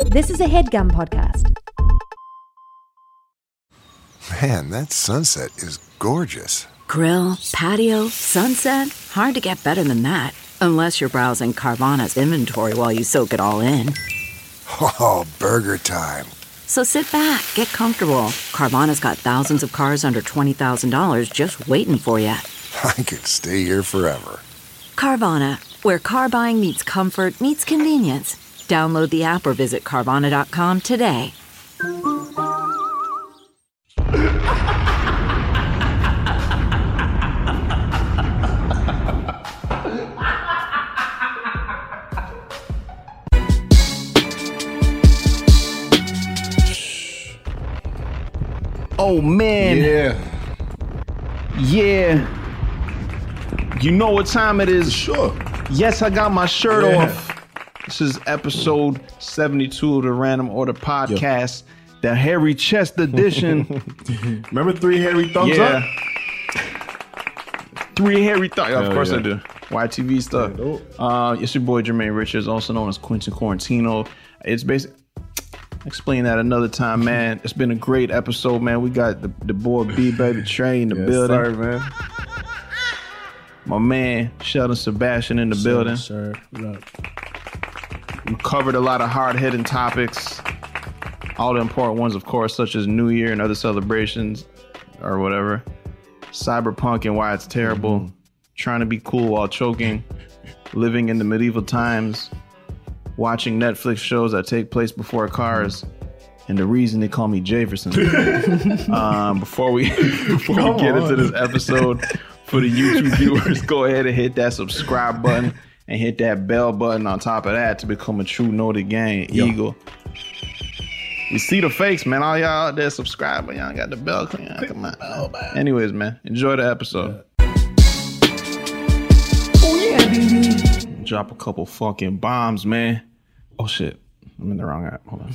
This is a HeadGum podcast. Man, that sunset is gorgeous. Grill, patio, sunset. Hard to get better than that. Unless you're browsing Carvana's inventory while you soak it all in. Oh, burger time. So sit back, get comfortable. Carvana's got thousands of cars under $20,000 just waiting for you. I could stay here forever. Carvana, where car buying meets comfort meets convenience. Download the app or visit Carvana.com today. Oh man. Yeah. You know what time it is? Sure. Yes, I got my shirt off. This is episode 72 of the Random Order Podcast, the hairy chest edition. Remember 3 hairy thumbs up? 3 hairy thumbs. Of course yeah. I do. YTV stuff. It's your boy Jermaine Richards, also known as Quentin Quarantino. It's basically explain that another time, man. It's been a great episode, man. We got the boy B Baby Trey in the building. Sorry, man. My man Sheldon Sebastian in the building. Sir, We covered a lot of hard-hitting topics. All the important ones, of course, such as New Year and other celebrations or whatever. Cyberpunk and why it's terrible. Trying to be cool while choking. Living in the medieval times. Watching Netflix shows that take place before cars. And the reason they call me Jefferson. Before we get into this episode, for the YouTube viewers, go ahead and hit that subscribe button and hit that bell button on top of that to become a true Noted Gang Eagle. You see the fakes, man. All y'all out there subscribe, but y'all got the bell. Come on. Anyways, man, enjoy the episode. Oh yeah, baby. Drop a couple fucking bombs, man. Oh shit, I'm in the wrong app. Hold on.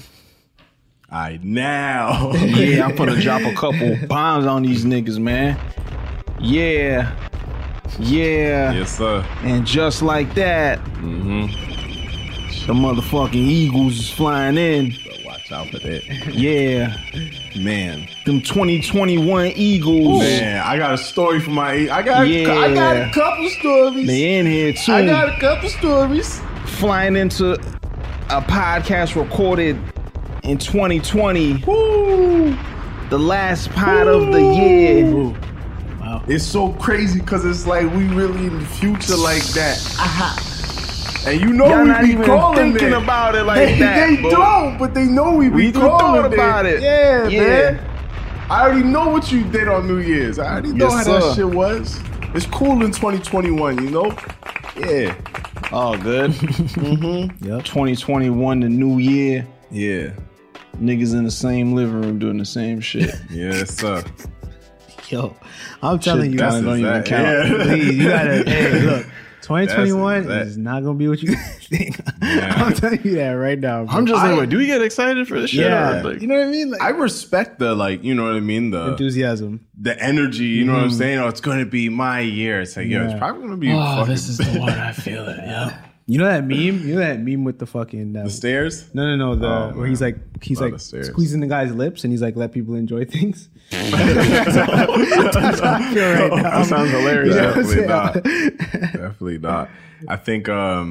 Now. Yeah, I'm gonna drop a couple bombs on these niggas, man. Yeah. Yes, sir. And just like that, the motherfucking Eagles is flying in. Watch out for that. Yeah. Man. Them 2021 Eagles. Man, I got a story for my... I got a couple stories. They in here too. I got a couple stories. Flying into a podcast recorded in 2020. Woo. The last pod of the year. Wow. It's so crazy because it's like we really in the future like that. And you know Y'all we not be even calling thinking it. about it like that. They don't, but they know we be calling thought about it. Yeah, Yeah. man. I already know what you did on New Year's. I already know Yes, how that sir. shit was. It's cool in 2021, you know? Yeah. Oh, good. Yep. 2021, the new year. Yeah. Niggas in the same living room doing the same shit. Yes, sir. Yo, I'm telling you, Shit, don't even count. Yeah. please, you gotta. Hey, look, 2021 That's is not gonna be what you think. Yeah. I'm telling you that right now. Bro. I'm just like, wait, do we get excited for this shit? yeah, Or, like, you know what I mean? Like I respect the, like, you know what I mean? The enthusiasm. the energy, you know what I'm saying? Oh, it's going to be my year. It's like, yo, it's Yeah. probably going to be fucking this is the one. I feel it. Yeah. You know that meme? You know that meme with the fucking the stairs. No. The Oh, where man. he's like Love the stairs. squeezing the guy's lips and he's like, let people enjoy things. That's how I feel right now. that sounds hilarious. Yeah. Definitely not. Definitely not. I think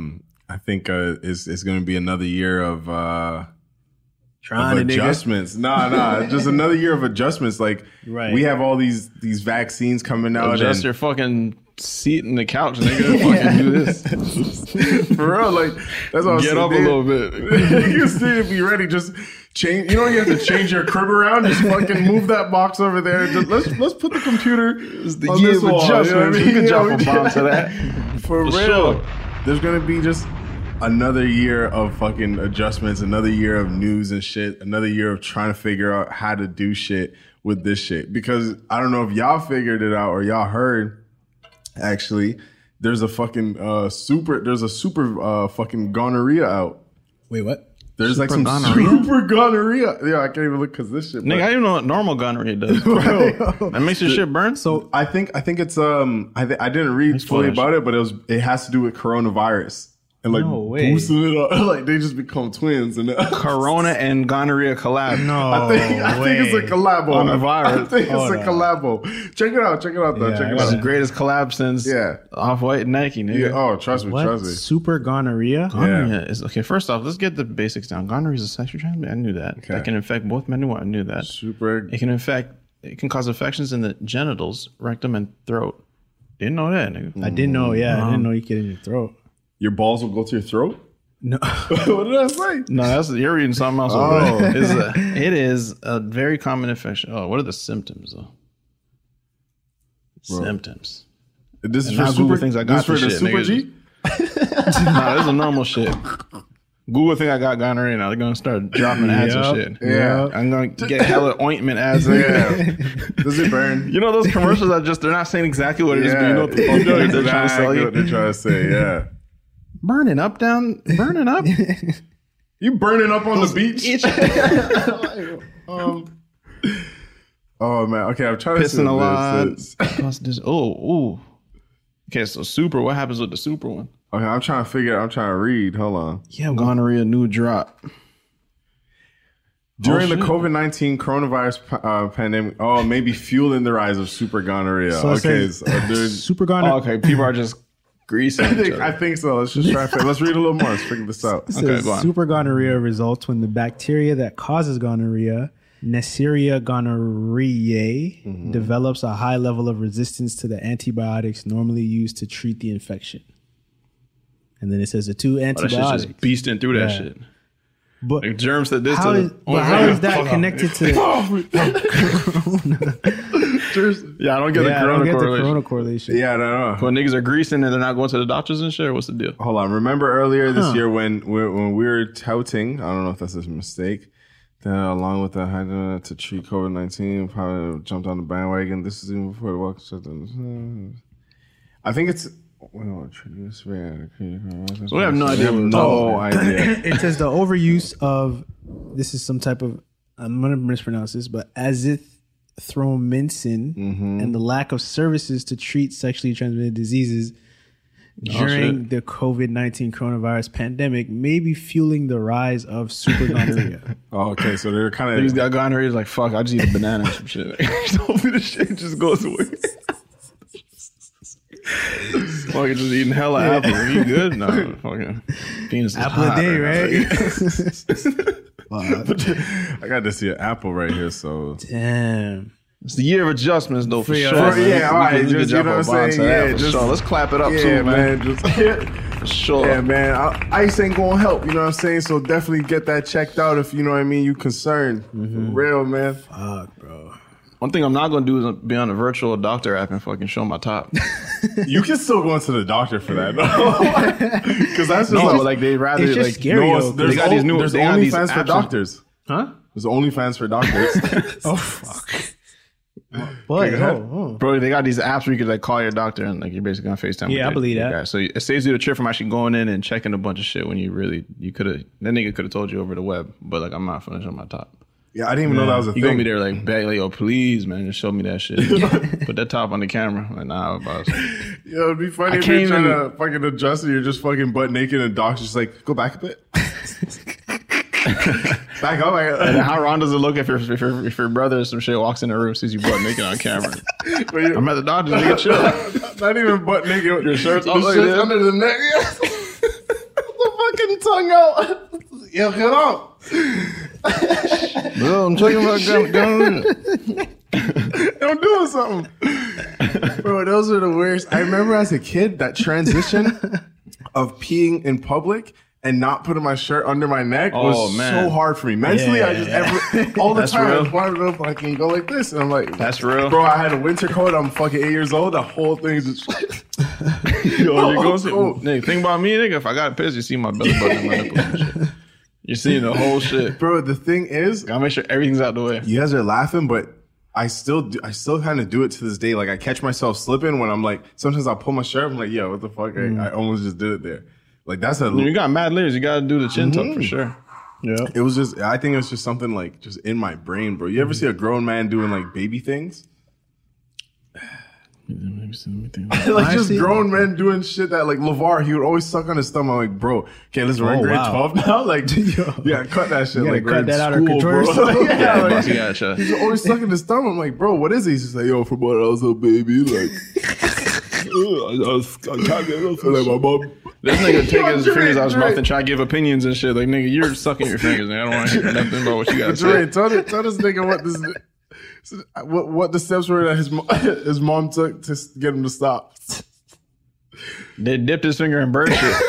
it's going to be another year of Trying to adjustments. Nah, just another year of adjustments. Like Right. we have all these vaccines coming out. Adjust and your fucking seat in the couch, nigga. Fucking do this. for real, like that's what I'm Get saying. up a little bit. You still need to be ready. Just change. You know, you have to change your crib around. Just fucking move that box over there. Just, let's put the computer. It's the on year this of wall, you know what I adjustments. mean? We could Yeah, drop we a bomb to that. For real. sure. There's gonna be just another year of fucking adjustments, another year of news and shit, another year of trying to figure out how to do shit with this shit. Because I don't know if y'all figured it out or y'all heard, actually, there's a fucking super fucking gonorrhea out. Wait, what? There's like some gonorrhea? super gonorrhea. Yeah, I can't even look because this shit. Nigga, I didn't know what normal gonorrhea does. That makes your shit burn. So I think it's I didn't read fully flash. about it, but it has to do with coronavirus. and like No way. boosting it up. Like they just become twins. And Corona and gonorrhea collab. No, I think it's a collabo On the virus. I think it's Hold a on. collabo. Check it out though. Yeah, Check it It's out. the greatest collab since Yeah. Off-White and Nike, nigga. Yeah, oh, trust me. What? Super gonorrhea? Gonorrhea is okay. First off, let's get the basics down. Gonorrhea is a sexually transmitted. I knew that. Okay. That can infect both men and women. I knew that. Super. It can cause infections in the genitals, rectum, and throat. Didn't know that, nigga. I didn't know. Yeah, I didn't know you get it in your throat. Your balls will go to your throat? No. What did I say? No, you're reading something else. Oh. It is a very common infection. Oh, what are the symptoms though? Bro. Symptoms. This is And for now super Google thinks I got this for this the shit, super nigga. G? Nah, this is normal shit. Google think I got gonorrhea now. They're gonna start dropping ads and shit. Yeah. I'm gonna get hella ointment ads. Yeah. Does it burn? You know those commercials that they're not saying exactly what it is, but you know what the fuck know they're trying to sell exactly what you. they're trying to say, yeah. Burning up. You burning up on the beach? Oh man, okay, I'm trying to see Pissing a what lot. this is. Plus ooh. Okay, so super. What happens with the super one? Okay, I'm trying to read. Hold on. Yeah, gonorrhea new drop. During the shit. COVID-19 coronavirus pandemic, maybe fueling the rise of super gonorrhea. So it Okay, says so there's, super gonorrhea. Oh, okay, people are just greasing each I other. think so. Let's just try. Let's read a little more. Let's figure this out. It Okay, says go on. super gonorrhea results when the bacteria that causes gonorrhea, Neisseria gonorrhoeae, develops a high level of resistance to the antibiotics normally used to treat the infection. And then it says the two That shit's antibiotics. just beasting through that Yeah. shit. But Like germs that this how to is, the. but how is that connected to? Yeah, I don't get the Yeah, I don't corona get the correlation. corona correlation. Yeah, no. When niggas are greasing and they're not going to the doctors and shit, or what's the deal? Hold on. Remember earlier this year when we were touting, I don't know if that's a mistake, that along with the Hydra to treat COVID-19, probably jumped on the bandwagon. This is even before the walk shutdown. I think it's. We So we have no idea. No idea. It says the overuse of this is some type of, I'm gonna mispronounce this, but azithromycin and the lack of services to treat sexually transmitted diseases during the COVID-19 coronavirus pandemic may be fueling the rise of super gonorrhea. Oh, okay, so they're kind Niggas of. got gonorrhea. Is like, fuck, I just eat a banana or some shit. Hopefully this shit just goes away. Fucking just eating hella apples. Are you good? No, fucking penis is Apple a hot day, now. right? I got to see an apple right here, so. Damn. It's the year of adjustments, though, for Yeah, sure. for- man. yeah, all right, We can just, you drop know a what I'm bomb to saying? that, Yeah, for just- sure. Let's clap it up, Yeah, too, man. Just, For sure. yeah, man. Ice ain't gonna help, you know what I'm saying? So definitely get that checked out if you know what I mean. You concerned, for real, man. Fuck, bro. One thing I'm not going to do is be on a virtual doctor app and fucking show my top. You can still go into the doctor for that, because that's just No, like, but like they rather It's just like scary, no, though, it's- there's they got these new there's they got these OnlyFans for apps doctors. Huh? There's OnlyFans for doctors. Oh, fuck. What? Oh. Bro, they got these apps where you could like call your doctor and like you're basically on FaceTime. Yeah, with I believe your that. guy. So it saves you the trip from actually going in and checking a bunch of shit when you could have that nigga could have told you over the web, but like I'm not finna show my top. Yeah, I didn't even know that was a You gonna thing. be there like, yo, please, man, just show me that shit. Put that top on the camera. I'm like, nah, boss. Yo, it'd be funny I if you're can't trying even- to fucking adjust and you're just fucking butt naked and the doctor's just like, go back a bit. Back up. And then how wrong does it look if your brother or some shit walks in the room, sees you butt naked on camera? I'm at the doctor's, nigga, chill. Not even butt naked. Your shirt's the up like shirt's this. under the neck. The fucking tongue out. Yo, get on. Bro, I'm talking about gun. I'm doing something. Bro, those are the worst. I remember as a kid, that transition of peeing in public and not putting my shirt under my neck was man. so hard for me. Mentally, I just all the That's time I real. just wanted to fucking go like this. And I'm like, That's real. Bro, I had a winter coat. I'm fucking 8 years old. The whole thing is just Yo, you go see, Oh. nigga, think about me, nigga. If I got pissed, you see my belly button and my nipples and shit. You're seeing the whole shit. Bro, the thing is, Gotta make sure everything's out the way. you guys are laughing, but I still kind of do it to this day. Like I catch myself slipping when I'm like, sometimes I'll pull my shirt. I'm like, yo, what the fuck? I almost just did it there. Like that's You got mad layers. You gotta do the chin tuck for sure. Yeah. it was just, I think it was just something like just in my brain, bro. You ever see a grown man doing like baby things? Like just grown men doing shit that like LeVar, he would always suck on his thumb. I'm like, bro, okay, listen, we're in grade 12 now. Like, yeah, cut that shit. Like, cut that out of school, control. bro. Yeah, like, Gotcha. he's always sucking his thumb. I'm like, bro, what is he? He's just like, yo, from when I was a baby, like, I can't get enough. Like my mom. This nigga taking his fingers out his mouth and try to give opinions and shit. Like, nigga, you're sucking your fingers, nigga. I don't want to hear nothing about what you got to say. Tell this nigga what the steps were that his mom took to get him to stop. They dipped his finger in bird shit.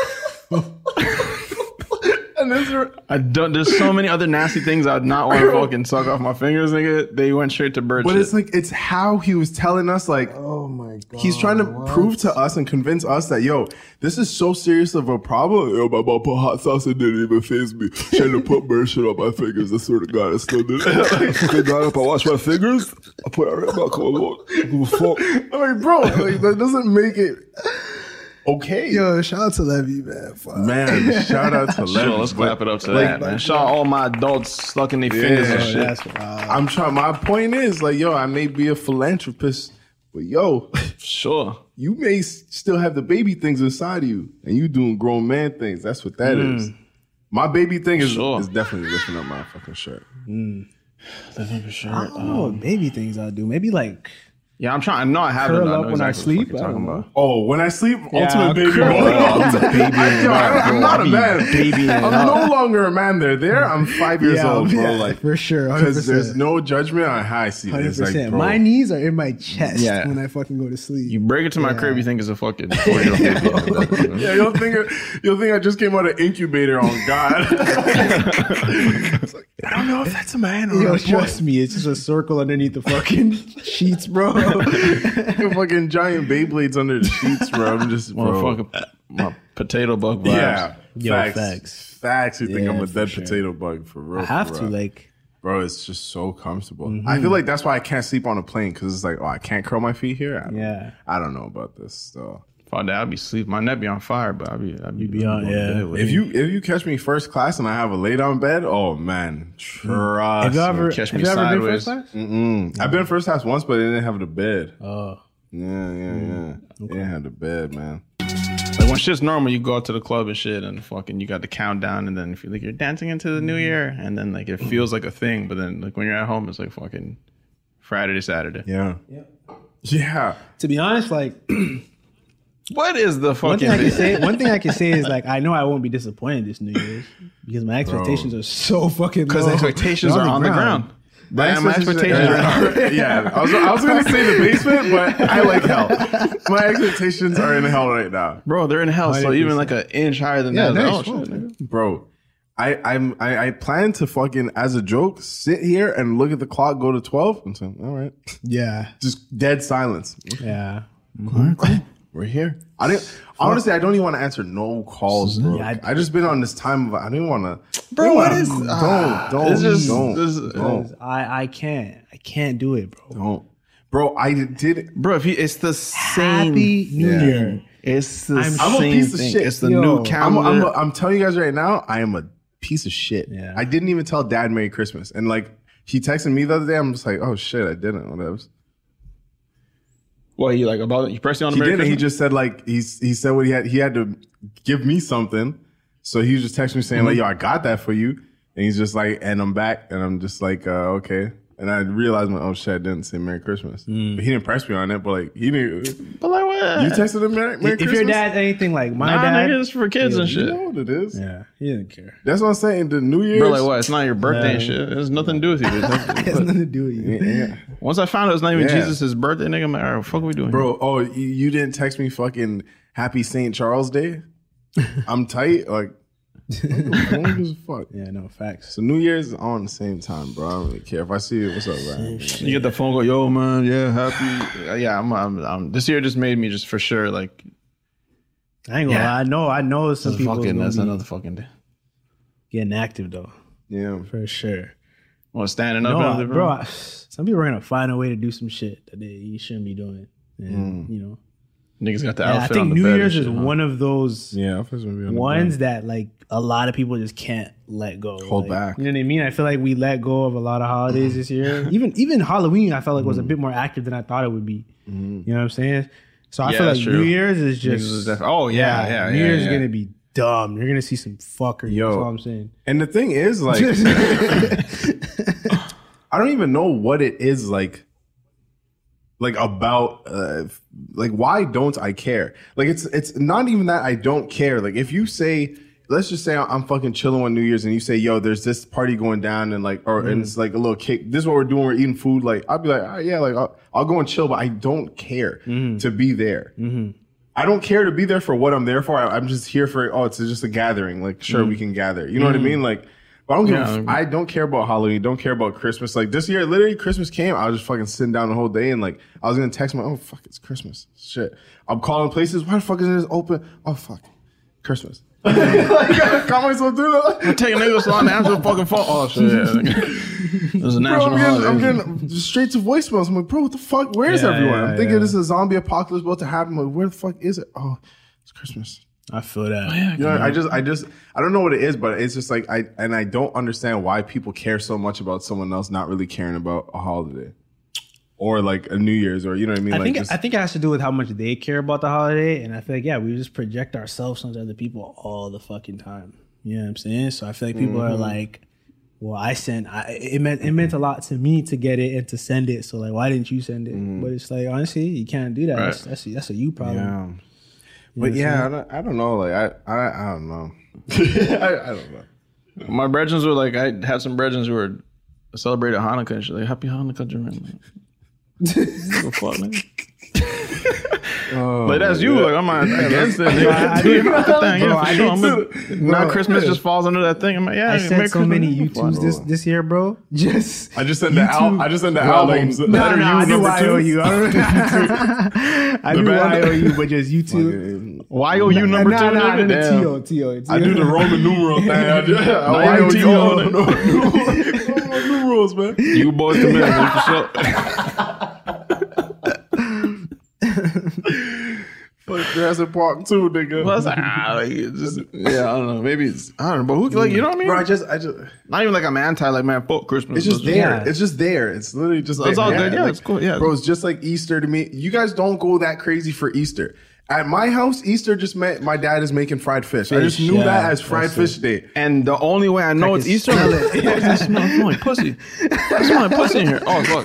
And there's so many other nasty things I'd not want to fucking suck off my fingers, nigga. They went straight to bird shit. But it's like, it's how he was telling us, like, oh my God. He's trying to prove to us and convince us that, yo, this is so serious of a problem. Yo, my mom put hot sauce and didn't even faze me. She had to put bird shit on my fingers. I swear to God, I still did it. God, if I wash my fingers, I put it right back on. Fuck. I'm like, bro, like, that doesn't make it okay. Yo, shout out to Levy, man. Fuck. Man, shout out to Levy. Sure, let's clap it up to that, man. Shout out all my adults stuck in their fingers and shit. That's wild. I'm trying. My point is, like, yo, I may be a philanthropist, but yo, Sure. you may still have the baby things inside of you, and you doing grown man things. That's what that is. My baby thing is definitely lifting up my fucking shirt. Lifting for sure. I don't know what baby things I'll do. Maybe like Yeah, I'm trying. I know I haven't. curl I up know when I exactly sleep. what I you're don't talking know. about. Oh, when I sleep, Yeah, ultimate baby curl mode. up. I'm not a man. Baby, I'm no longer a man. There, I'm 5 years old, bro. yeah, Like, for sure, 100%. because there's no judgment on how I see it. It's like, 100%. bro, My knees are in my chest Yeah. when I fucking go to sleep. You break it to my crib, you think it's a fucking 4-year-old baby. yeah, you'll think I just came out of incubator on God. It's like, I don't know if that's a man or Yo, a boy. trust me, it's just a circle underneath the fucking sheets, bro. Fucking giant Beyblades under the sheets, bro. I'm just, bro. Motherfucking my potato bug vibes. Yeah, Yo, facts. Facts. You think Yeah, I'm a for dead sure. potato bug for real? I have for to, real. like, Bro, it's just so comfortable. I feel like that's why I can't sleep on a plane, because it's like, oh, I can't curl my feet here. I don't know about this. So Fuck that, I'd be sleep. My neck be on fire, but I'd be on, going yeah. to bed with if it. you catch me first class and I have a lay down bed, oh man, trust have you ever, me. catch have me you ever been sideways. first class? I've been first class once, but they didn't have the bed. Oh, Yeah. They didn't have the bed, man. Like when shit's normal, you go out to the club and shit, and fucking you got the countdown, and then if you like you're dancing into the new year, and then like it feels like a thing, but then like when you're at home, it's like fucking Friday to Saturday. Yeah. to be honest, like, What is the one fucking thing I can say is, like, I know I won't be disappointed this New Year's because my expectations are so fucking low. Because the expectations They're are on the ground. My My expectations are yeah, I was gonna say the basement, but I like hell. My expectations are in hell right now, Bro, they're in hell, so even like an inch higher than that. nice. Oh, shit, nigga. bro. I plan to fucking, as a joke, sit here and look at the clock go to 12 and say, all right, Yeah, just dead silence. yeah. We're here. Honestly, I don't even want to answer no calls, bro. Yeah, I just been on this time of, I don't want to. Bro, what is- Don't. I can't do it, bro. Bro, I did. Bro, it's the same. Happy New Year. It's the I'm a same piece of thing. shit. It's the Yo, new calendar. I'm telling you guys right now, I am a piece of shit. Yeah. I didn't even tell Dad Merry Christmas, and like he texted me the other day. I'm just like, oh shit, I didn't. Whatever. What, you like about you pressed you on the He Merry didn't. He Christmas? just said like he said what he had. He had to give me something, so he was just texting me saying like, yo, I got that for you, and he's just like, and I'm back, and I'm just like, okay. And I realized, oh shit, I didn't say Merry Christmas. But he didn't press me on it. But like he didn't. But like what? You texted him Merry Christmas. If your dad's anything like my Nah, dad, nigga, it's for kids and You shit. know what it is. yeah, he didn't care. That's what I'm saying. The New Year's. Bro, like what? It's not your birthday and shit. It has nothing to do with you. It has nothing to do with you. Yeah. Once I found out it's not even Yeah. Jesus' birthday, nigga, I'm like, all right, what the fuck are we doing here? Bro, oh, you didn't text me fucking Happy St. Charles Day? I'm tight. Like, who gives a fuck? Yeah, no facts. So New Year's is on the same time, bro. I don't really care. If I see it, what's up, man? You get the phone call, yo, man, yeah, happy. Yeah, I'm this year just made me just for sure, like, I ain't gonna lie. I know some people fucking, gonna that's be another fucking day. getting active though, Yeah. for sure. Well, standing up and No, everything, bro. Some people are gonna find a way to do some shit that you shouldn't be doing. And, you know, Niggas got the I outfit think on the New bed Year's and is shit, huh? one of those Yeah, I feel gonna be on the ones bed. that like a lot of people just can't let go. Hold Like, back. You know what I mean? I feel like we let go of a lot of holidays this year. Even Halloween, I felt like was a bit more active than I thought it would be. You know what I'm saying? So I Yeah, feel like that's true. New Year's is Niggas just is def- oh, yeah. New Year's is yeah. gonna be dumb. You're gonna see some fuckery. Yo. That's all I'm saying. And the thing is, like, I don't even know what it is like about like why don't I care? Like it's not even that I don't care. Like if you say, let's just say I'm fucking chilling on New Year's and you say, yo, there's this party going down and like, and it's like a little cake. This is what we're doing. We're eating food. Like I'll be like, oh, yeah, like I'll go and chill, but I don't care to be there. I don't care to be there for what I'm there for. I'm just here for, it's just a gathering. Like, sure, we can gather. You know what I mean? Like, but I don't care about Halloween. Don't care about Christmas. Like this year, literally Christmas came. I was just fucking sitting down the whole day and like, I was going to text oh fuck, it's Christmas. Shit. I'm calling places. Why the fuck isn't this open? Oh fuck, Christmas. Like, I call myself doing that. I'm taking niggas so I answer the fucking phone. Oh shit. There's a national holiday. I'm getting straight to voicemails. I'm like, bro, what the fuck? Where's everyone? I'm thinking this is a zombie apocalypse about to happen. I'm like, where the fuck is it? Oh, it's Christmas. I feel that. You know, I don't know what it is, but it's just like I don't understand why people care so much about someone else not really caring about a holiday or like a New Year's or you know what I mean. I think it has to do with how much they care about the holiday, and I feel like we just project ourselves onto other people all the fucking time. You know what I'm saying? So I feel like people are like, well, it meant a lot to me to get it and to send it. So like, why didn't you send it? But it's like honestly, you can't do that. Right. That's a you problem. Yeah. But yeah, I don't know. Like I don't know. I don't know. My brethren were like, I had some brethren who were celebrated Hanukkah and shit. Like, happy Hanukkah, Jermaine. What the fuck, man? But that's you. Like, I'm not against it. Now Christmas just falls under that thing. I'm like, yeah. I sent so many YouTubes this year, bro. I just sent the albums. I knew YOU. I knew YOU, but just YouTube. YOU number 2? T.O. I do the Roman numeral thing. Numerals, man. You boys the man, for sure. Fuck Jurassic Park 2, nigga. Well, it's like, I don't know. Maybe I don't know. But who, like, you know what I mean? Bro, I just not even like I'm anti, like, man, fuck Christmas. It's just there. Yeah. It's just there. It's literally just It's there. all good. Yeah, like, it's cool. Yeah. Bro, it's just like Easter to me. You guys don't go that crazy for Easter. At my house, Easter just meant my dad is making fried fish. I just knew that as fried fish day. And the only way I know it's Easter, it smells like pussy. It smells like pussy in here. Oh, fuck.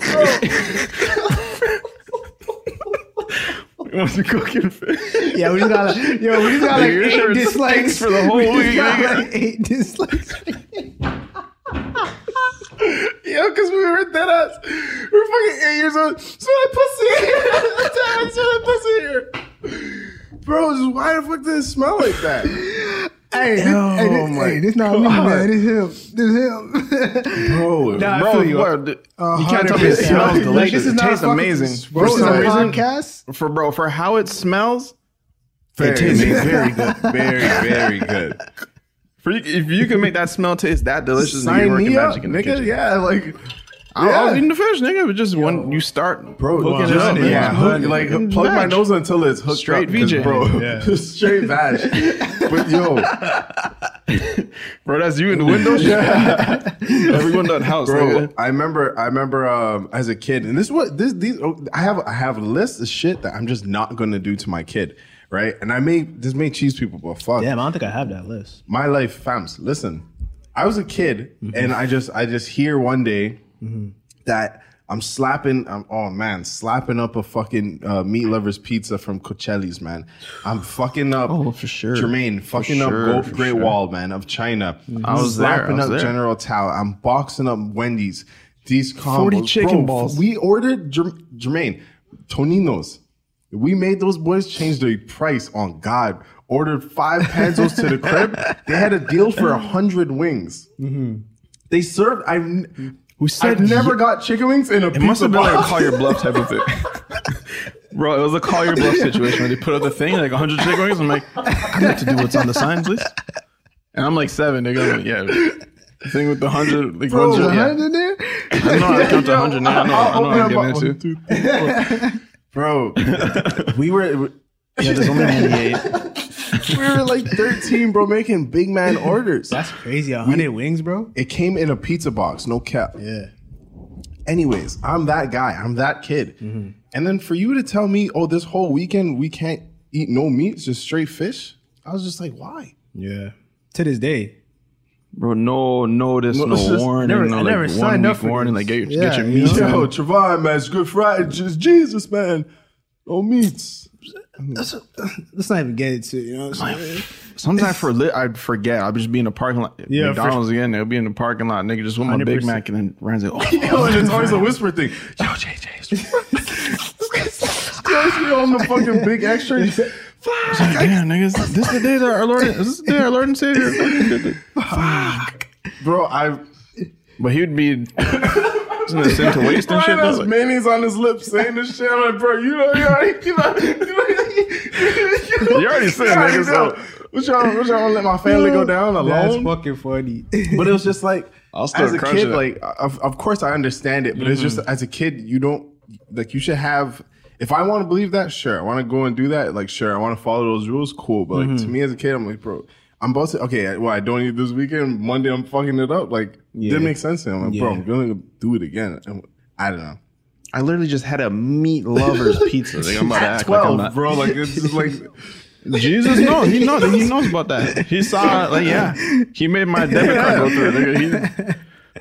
Wants to cooking fish. Yeah, we just got like 8 dislikes for the whole week. 8 dislikes. Yeah, because we were dead ass. We were fucking 8 years old. Smell like pussy here. Damn, smell like pussy here. Bro, just why the fuck did it smell like that? Hey, this not me, man. This him. Bro, Nah, I feel you. You can't tell me it smells delicious. Like, this is It not tastes fucking- amazing. Bro, For some it's a reason, podcast. for how it smells, it tastes very good. Very, very good. if you can make that smell taste that delicious, then you're Sign working me up, magic in the nigga. kitchen. Yeah, like... I was eating the fish, nigga. But just when you start hooking it up, like plug my nose until it's hooked Straight up, 'cause, VJ. bro. Straight vag. But yo, bro, that's you in the window. Every window in the house, bro. nigga. I remember as a kid, and this is what these I have a list of shit that I'm just not gonna do to my kid, right? And this may cheese people, but fuck. Damn, I don't think I have that list. My life, fams. Listen, I was a kid, and I just hear one day that I'm slapping up a fucking meat lovers pizza from Coachella, man. I'm fucking up. Oh, for sure. Jermaine, fucking up Great Wall, man, of China. I was there. Slapping up General Tao. I'm boxing up Wendy's. These combos. 40 chicken balls. We ordered, Jermaine, Toninos. We made those boys change their price on God. Ordered 5 pesos to the crib. They had a deal for 100 wings. They served... I've never got chicken wings in a pizza It must have been like a box. call your bluff type of thing. Bro, it was a call your bluff situation where they put up the thing, like 100 chicken wings. I'm like, I need to do what's on the sign, please. And I'm like 7. They go, yeah. The thing with the 100, like Bro, 100, 100 in there? I know how to count to 100 now. I know how to get into. Bro, we were... Yeah, there's only 98. We were like 13, bro, making big man orders. That's crazy. 100 wings, bro. It came in a pizza box, no cap. Yeah. Anyways, I'm that guy. I'm that kid. And And then for you to tell me, oh, this whole weekend we can't eat no meat, just straight fish. I was just like, why? Yeah. To this day. Bro, no notice, no warning, I never signed up for warning. this. Like, Yeah, get your you meat. know? Yo, Trevon, man, it's Good Friday. Just Jesus, man. No meats. Let's not even get into it, you know what I'm saying? Sometimes I'd forget. I'd just be in the parking lot. Yeah, McDonald's again. They'll be in the parking lot. Nigga just want my Big 100%. Mac and then Ryan's like, oh, Yo, and it's always a whisper thing. Yo, JJ. You always be on the fucking big extra. damn, niggas. This is the day that our Lord, is this the day our Lord and Savior? Fuck. Bro, But he would be, isn't it sin to waste and shit? Ryan has Though? Like, mayonnaise on his lips saying this shit. I'm like, bro, you already said, nigga, so- What y'all gonna let my family go down That's alone? fucking funny. But it was just like, I'll still as a crush kid, it. like, of course I understand it, but it's just, as a kid, you don't, like, you should have, if I want to believe that, sure. I want to go and do that, like, sure. I want to follow those rules, cool. But, like, to me as a kid, I'm like, bro, I'm about to, okay, well, I don't eat this weekend. Monday, I'm fucking it up. Like, didn't make sense to me. I'm like, bro, I'm going to do it again. I don't know. I literally just had a meat lover's pizza. Like, I'm about to At act 12, like I'm not. bro, like, it's just like, Jesus knows. He knows about that. He saw, like, yeah. He made my debit card go through. Nigga.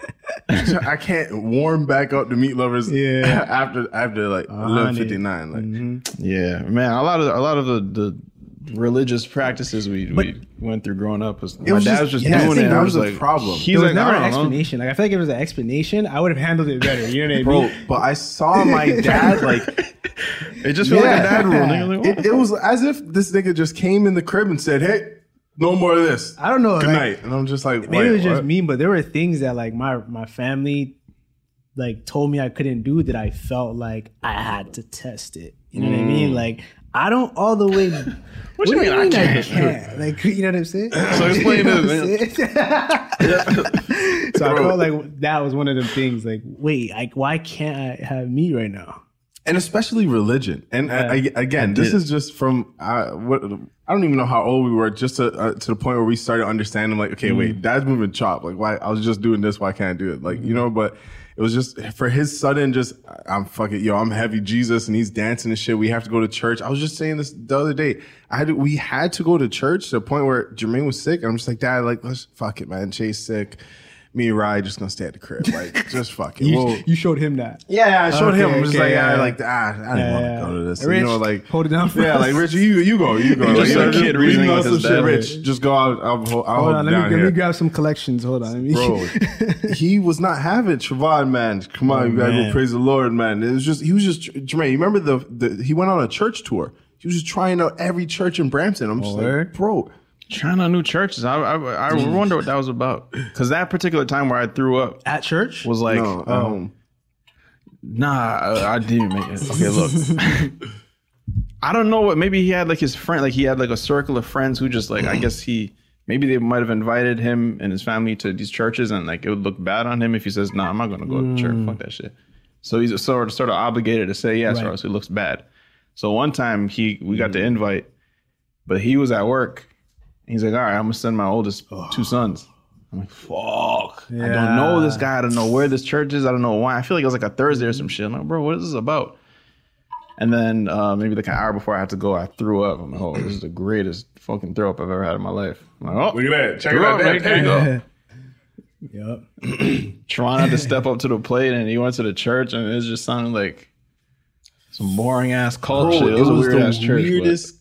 I can't warm back up to meat lovers after like 11:59. Like, Yeah, man. A lot of the religious practices we went through growing up was my dad was just doing it. That I was was a like, problem. He's There was like, never I an don't know. explanation. Like I feel like if it was an explanation, I would have handled it better. You know what I Bro, mean? but I saw my dad like It just felt like a dad rule. Nigga. Like, what? it was as if this nigga just came in the crib and said, "Hey, no more of this. I don't know. Good like, night." And I'm just like, maybe wait, it was just what? me, but there were things that like my family like told me I couldn't do that I felt like I had to test it. You know what I mean? Like I don't all the way. What you mean I can't? Like you know what I'm saying? So explain this. this. So I felt like that was one of the things. Like, wait, why can't I have meat right now? And especially religion. And again, this is just from I don't even know how old we were, just to the point where we started understanding, like, okay, wait, dad's moving chop. Like, why I was just doing this, why can't I do it? Like, you know, but it was just for his sudden, just I'm heavy Jesus, and he's dancing and shit. We have to go to church. I was just saying this the other day. We had to go to church to the point where Jermaine was sick, and I'm just like, Dad, like, let's fuck it, man. Chase sick. Me and Rye just gonna stay at the crib. Like, just fuck it. You showed him that. Yeah, I showed him. I'm just Okay, like, yeah. I didn't want to go to this. Rich, you know, like, hold it down for yeah, us. like, Rich, you go. Like, Just a kid reasoning with his dad. Rich, just go out. I'll Hold hold on, it down let me here. grab some collections. Hold on, Bro, he was not having Trevon, man. Come on, you gotta man. go praise the Lord, man. He was just Jermaine. You remember he went on a church tour. He was just trying out every church in Brampton. I'm just like, bro. Trying out new churches. I wonder what that was about. Because that particular time where I threw up at church was like, No, at home. nah, I didn't make it. Okay, look. I don't know what, maybe he had like his friend, like he had like a circle of friends who just like, I guess maybe they might have invited him and his family to these churches, and like it would look bad on him if he says, nah, I'm not going to go to church. Fuck that shit. So he's sort of obligated to say yes, or else it looks bad. So one time we got the invite, but he was at work. He's like, all right, I'm going to send my oldest 2 sons. I'm like, fuck. I don't know this guy. I don't know where this church is. I don't know why. I feel like it was like a Thursday or some shit. I'm like, bro, what is this about? And then maybe like an hour before I had to go, I threw up. I'm like, oh, this is the greatest fucking throw up I've ever had in my life. I'm like, oh, Look at that. Check it threw out. up, there you go. Yep. Trying not to step up to the plate, and he went to the church, and it just sounded like some boring ass cult shit. It was a weird ass church. Weirdest.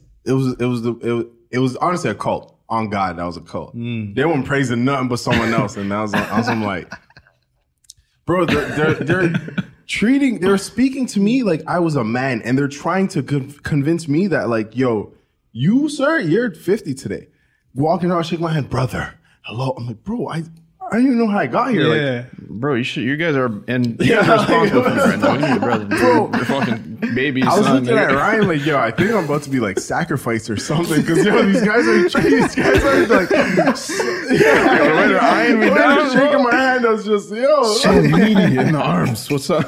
It was honestly a cult. On God, that was a cult. They weren't praising nothing but someone else, and I was like, bro, they're speaking to me like I was a man, and they're trying to convince me that, like, yo, you, sir, you're 50 today. Walking around, shaking my hand, brother, hello. I'm like, bro, I don't even know how I got here. Like, bro, you guys are responsible for me right now. You need brother, Bro. your fucking baby I was son. looking at Ryan like, yo, I think I'm about to be like sacrificed or something, because yo, these guys are like, They're eyeing me when down, they were shaking my hand, I was just, yo, so needy in the arms. What's up?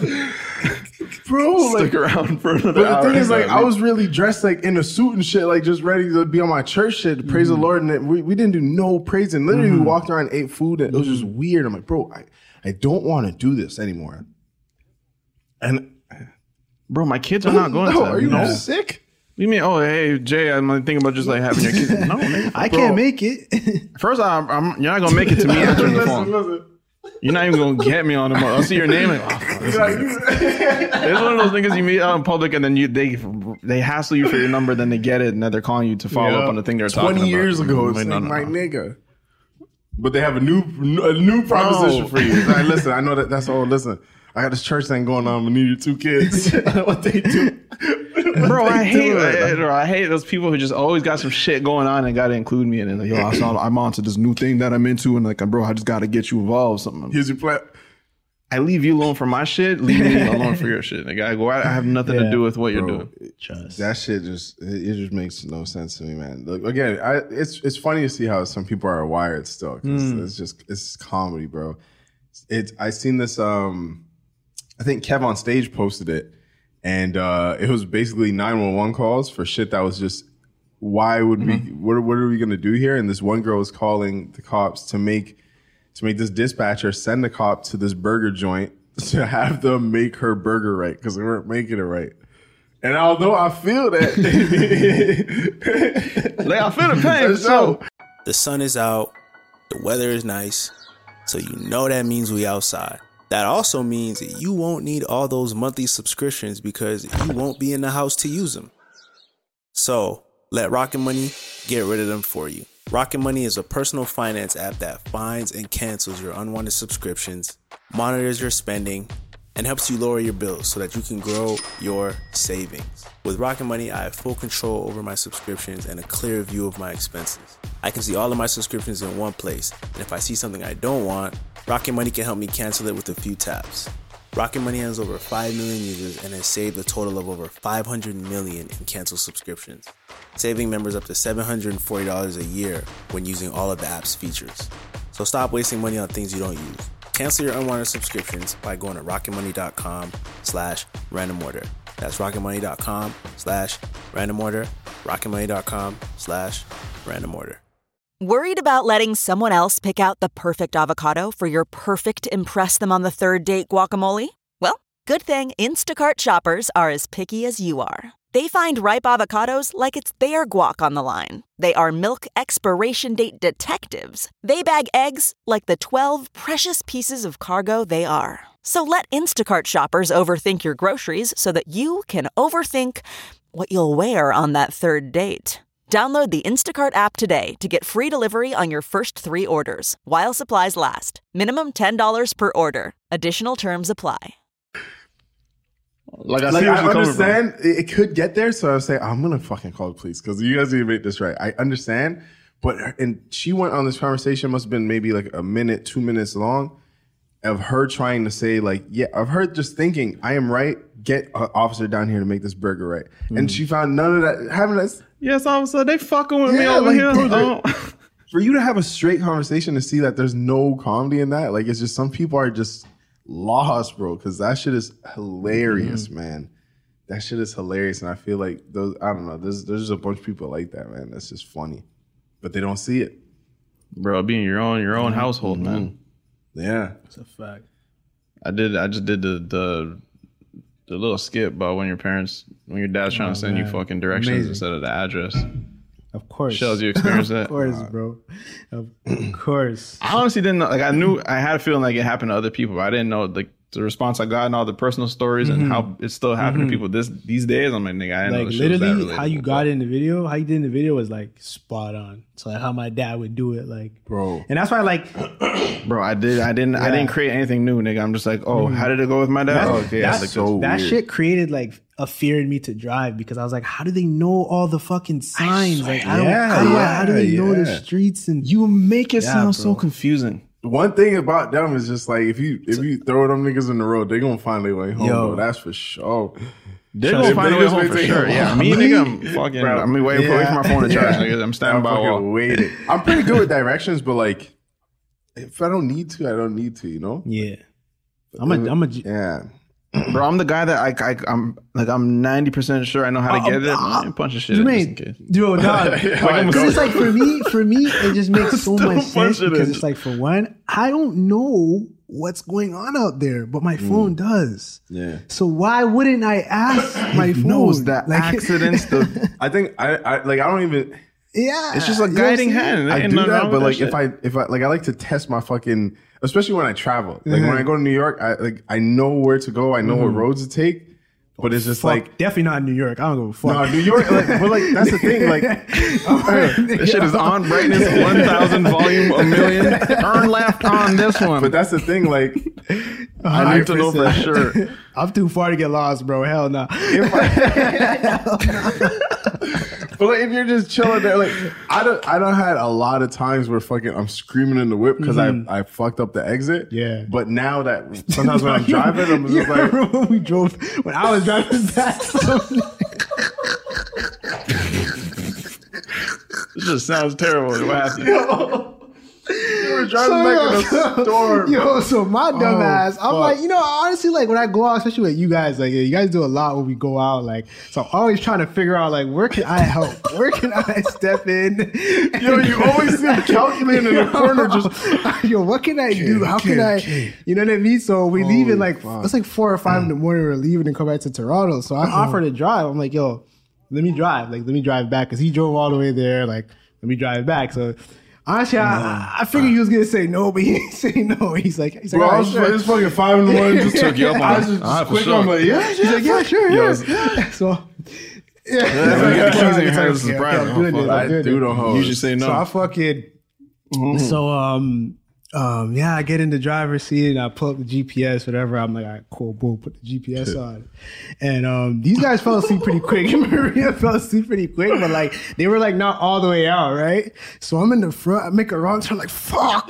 bro, Stick like. around for another But hour. the thing is, like, I was really dressed like in a suit and shit, like just ready to be on my church shit, to praise the Lord. And we didn't do no praising. Literally, we walked around, ate food, and it was just weird. I'm like, bro, I don't want to do this anymore. And Bro, my kids are not going to that. Are you sick? You mean, oh, hey, Jay, I'm thinking about just like having your kids. No, nigga. I can't make it. First, you're not going to make it to me answering the phone. Listen. You're not even going to get me on the phone. I'll see your name and, it's one of those niggas you meet out in public and then they hassle you for your number, then they get it and then they're calling you to follow up on the thing they're talking about. 20 years ago, it's like, my nigga. But they have a new proposition for you. Like, listen, I know that's all. Listen, I got this church thing going on. We need your 2 kids. What they do. Bro, I hate those people who just always got some shit going on and got to include me in it. Like, yo, I'm on to this new thing that I'm into, and like, bro, I just got to get you involved. Something. Here's your plan. I leave you alone for my shit. Leave me alone for your shit. Like, I have nothing to do with what you're doing. That shit just makes no sense to me, man. Look, again, it's funny to see how some people are wired still. It's comedy, bro. I seen this. I think Kev on Stage posted it. And it was basically 911 calls for shit that was just, why would we, what are we going to do here? And this one girl was calling the cops to make this dispatcher send the cop to this burger joint to have them make her burger right because they weren't making it right. And although I feel that. Like, I feel the pain. So the sun is out, the weather is nice, so you know that means we outside. That also means that you won't need all those monthly subscriptions because you won't be in the house to use them. So let Rocket Money get rid of them for you. Rocket Money is a personal finance app that finds and cancels your unwanted subscriptions, monitors your spending, and helps you lower your bills so that you can grow your savings. With Rocket Money, I have full control over my subscriptions and a clear view of my expenses. I can see all of my subscriptions in one place, and if I see something I don't want, Rocket Money can help me cancel it with a few taps. Rocket Money has over 5 million users and has saved a total of over $500 million in canceled subscriptions, saving members up to $740 a year when using all of the app's features. So stop wasting money on things you don't use. Cancel your unwanted subscriptions by going to rocketmoney.com/randomorder. That's rocketmoney.com/randomorder. rocketmoney.com/randomorder. Worried about letting someone else pick out the perfect avocado for your perfect impress them on the third date guacamole? Well, good thing Instacart shoppers are as picky as you are. They find ripe avocados like it's their guac on the line. They are milk expiration date detectives. They bag eggs like the 12 precious pieces of cargo they are. So let Instacart shoppers overthink your groceries so that you can overthink what you'll wear on that third date. Download the Instacart app today to get free delivery on your first 3 orders, while supplies last. Minimum $10 per order. Additional terms apply. Like I understand it could get there, so I was saying I'm gonna fucking call the police because you guys need to make this right. I understand, and she went on this conversation, must have been maybe like a minute, 2 minutes long, of her trying to say like, yeah, of her just thinking I am right. Get an officer down here to make this burger right, and she found none of that. Having this. Yes, officer, they fucking with me over here. For you to have a straight conversation to see that there's no comedy in that, like it's just some people are just lost, bro, because that shit is hilarious, man. That shit is hilarious, and I feel like those, I don't know, there's just a bunch of people like that, man. That's just funny, but they don't see it, bro. Being your own household, man. Yeah, it's a fact. I just did the little skip about when your dad's trying to send you fucking directions instead of the address. Of course. Shells, you experienced that? Of course, bro. Of course. I honestly didn't know. Like, I had a feeling like it happened to other people, but I didn't know like the response I got and all the personal stories and how it's still happening to people these days. I'm like, nigga, I didn't know this literally how you got in the video, how you did in the video was like spot on. So like how my dad would do it, like, bro. And that's why, like, bro, I didn't create anything new, nigga. I'm just like, oh, how did it go with my dad? That shit created like a fear in me to drive because I was like, how do they know all the fucking signs? Like, how do they know the streets? And you make it sound so confusing. One thing about them is just like if you throw them niggas in the road, they gonna find their way home. Bro. That's for sure. They're gonna find their way home for sure. Yeah, me, nigga, I'm fucking. Bro, I'm waiting for my phone to charge. Nigga, I'm standing by wall. Waiting. I'm pretty good with directions, but like, if I don't need to, I don't need to. You know? Yeah. Yeah. Bro, I'm the guy that I'm 90% sure I know how to get it. I'm punching shit in just in case. Dude, dog. It's like for me, it just makes so much sense because it's like, for one, I don't know what's going on out there, but my phone does. Yeah. So why wouldn't I ask my phone? Knows that accidents. I think I don't even. Yeah, it's just a guiding hand. I do that, but like if I like I like to test my fucking, especially when I travel. Like when I go to New York, I know where to go. I know what roads to take. But it's just like definitely not in New York. I don't go fuck. No, New York. But like that's the thing. Like this shit is on brightness 1,000 volume a million. Turn left on this one. But that's the thing. Like I need to know for sure. I'm too far to get lost, bro. Hell no. But like, if you're just chilling there, like I don't had a lot of times where fucking I'm screaming in the whip because I fucked up the exit. Yeah. But now that sometimes when I'm driving, I'm just like when I was driving back. This just sounds terrible. What happened? You were driving back in a storm. Yo, so my dumb ass, I'm like, honestly, like when I go out, especially with you guys, like you guys do a lot when we go out, like, so I'm always trying to figure out, like, where can I help? Where can I step in? Yo, you always see him calculating in the corner, just what can I do? How can I, you know what I mean? So we leave it like, it's like 4 or 5 in the morning, we're leaving and come back to Toronto. So I offered to drive. I'm like, yo, let me drive back. Cause he drove all the way there. Like, let me drive back. So honestly, I figured he was gonna say no, but he didn't say no. He's like, bro, I was it's fucking 5 in the morning. Just took you up on I was just quick. I'm like, yeah. He's like, yeah, sure, yeah. So, yeah. I do the whole. You should say no. So I fucking. I get in the driver's seat and I pull up the GPS, whatever. I'm like, all right, cool, boom, put the GPS on. And these guys fell asleep pretty quick. Maria fell asleep pretty quick, but like they were like not all the way out, right? So I'm in the front, I make a wrong turn, like fuck.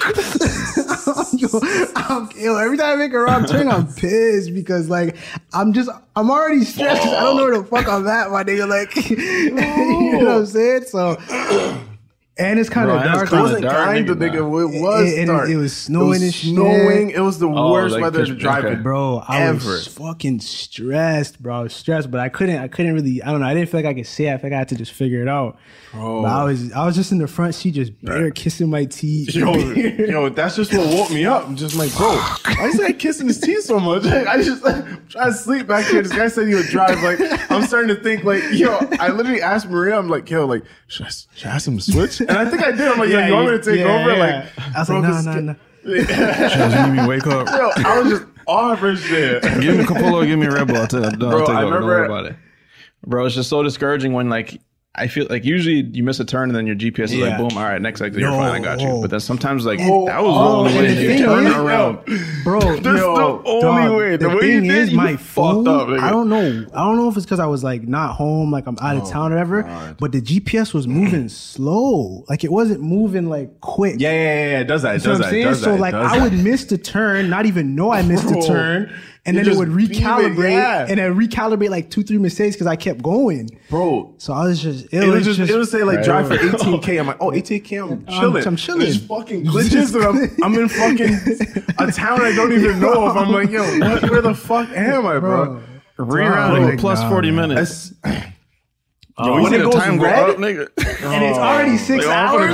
Every time I make a wrong turn, I'm pissed because like I'm already stressed because I don't know where the fuck I'm at, my nigga. Like you know what I'm saying? So and it's kind of dark. It wasn't kind of nigga. It was dark. It was snowing and shit. It was the worst weather to drive in. Bro, I was fucking stressed, bro. I was stressed, but I couldn't really, I don't know. I didn't feel like I could say it. I feel like I had to just figure it out. Bro. But I was just in the front seat, just bare kissing my teeth. Yo, that's just what woke me up. I'm just like, bro, why is that kissing his teeth so much? Like, I just trying to sleep back here. This guy said he would drive. Like, I'm starting to think like, yo, I literally asked Maria, I'm like, yo, like, should I ask him to switch? And I think I did. I'm like, yo, you want me to take over? Yeah. Like, I was like, no. Should me wake up? Yo, I was just off and shit. Give me Capullo, give me a Red Bull. I'll take over. I Don't remember worry about it. Bro, it's just so discouraging when like I feel like usually you miss a turn and then your GPS is like, boom, all right, next exit, you're fine, I got you. But then sometimes like, that was the only way you turn around. Bro, that's the only way. The way you did, my phone, fucked up. I don't know if it's because I was like not home, like I'm out of town or whatever, but the GPS was moving slow. Like it wasn't moving like quick. Yeah, it does that. It does that. So like I would miss the turn, not even know I missed the turn. And then it would recalibrate and then recalibrate like 2-3 mistakes because I kept going. Bro. So I was just, it would say like drive for 18K. I'm like, oh, 18K, I'm chilling. I'm chilling. It's fucking glitches and I'm in fucking a town I don't even know if I'm like, yo, where the fuck am I, bro? Rerouting plus 40 minutes. When it goes time red, up, nigga. And it's already 6 hours.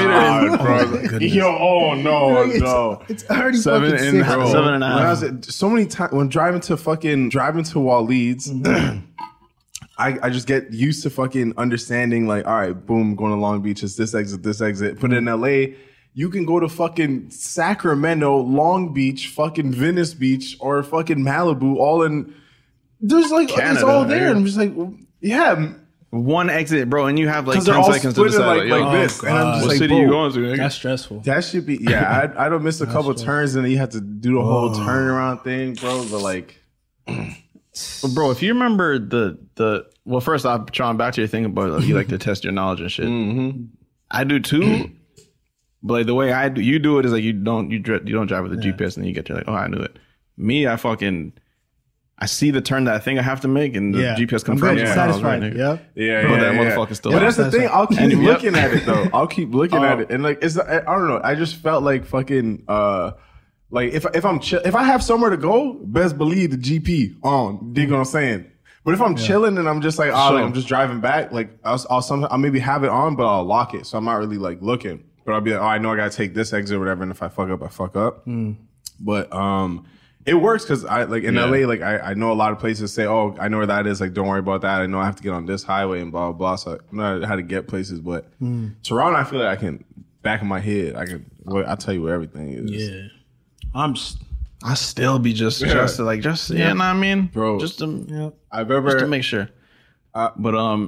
Yo, no. It's already 7 fucking 6 hours. 7.5. So many times when driving to Waleeds, I just get used to fucking understanding like, all right, boom, going to Long Beach, it's this exit. But in LA, you can go to fucking Sacramento, Long Beach, fucking Venice Beach, or fucking Malibu, all in. There's like Canada, it's all there. And I'm just like, yeah. One exit, bro, and you have like 10 seconds to decide. Like this. And I'm just what like, city you going to? Nigga? That's stressful. That should be, I don't miss a couple turns and then you have to do the whole turnaround thing, bro. But like, bro, if you remember well, first off, Sean, back to your thing about like, you like to test your knowledge and shit. Mm-hmm. I do too. But like the way you do it is like you don't drive with the GPS and then you get there like, oh, I knew it. Me, I see the turn that I think I have to make, and the GPS confirms it. Satisfied. Right, yeah. But that motherfucker's still. But that's the thing. I'll keep looking at it though. I'll keep looking at it, and like I don't know. I just felt like fucking Like if I'm if I have somewhere to go, best believe the GP on. Dig what I'm saying? But if I'm chilling and I'm just like, like I'm just driving back, like I'll maybe have it on, but I'll lock it. So I'm not really like looking. But I'll be like, I know I gotta take this exit or whatever. And if I fuck up, I fuck up. But it works because I like in LA, like I know a lot of places say, oh, I know where that is. Like, don't worry about that. I know I have to get on this highway and blah, blah, blah. So I know how to get places. But Toronto, I feel like I can, back in my head, I'll tell you where everything is. Yeah. I still be just you know what I mean? Bro. Just to make sure. But I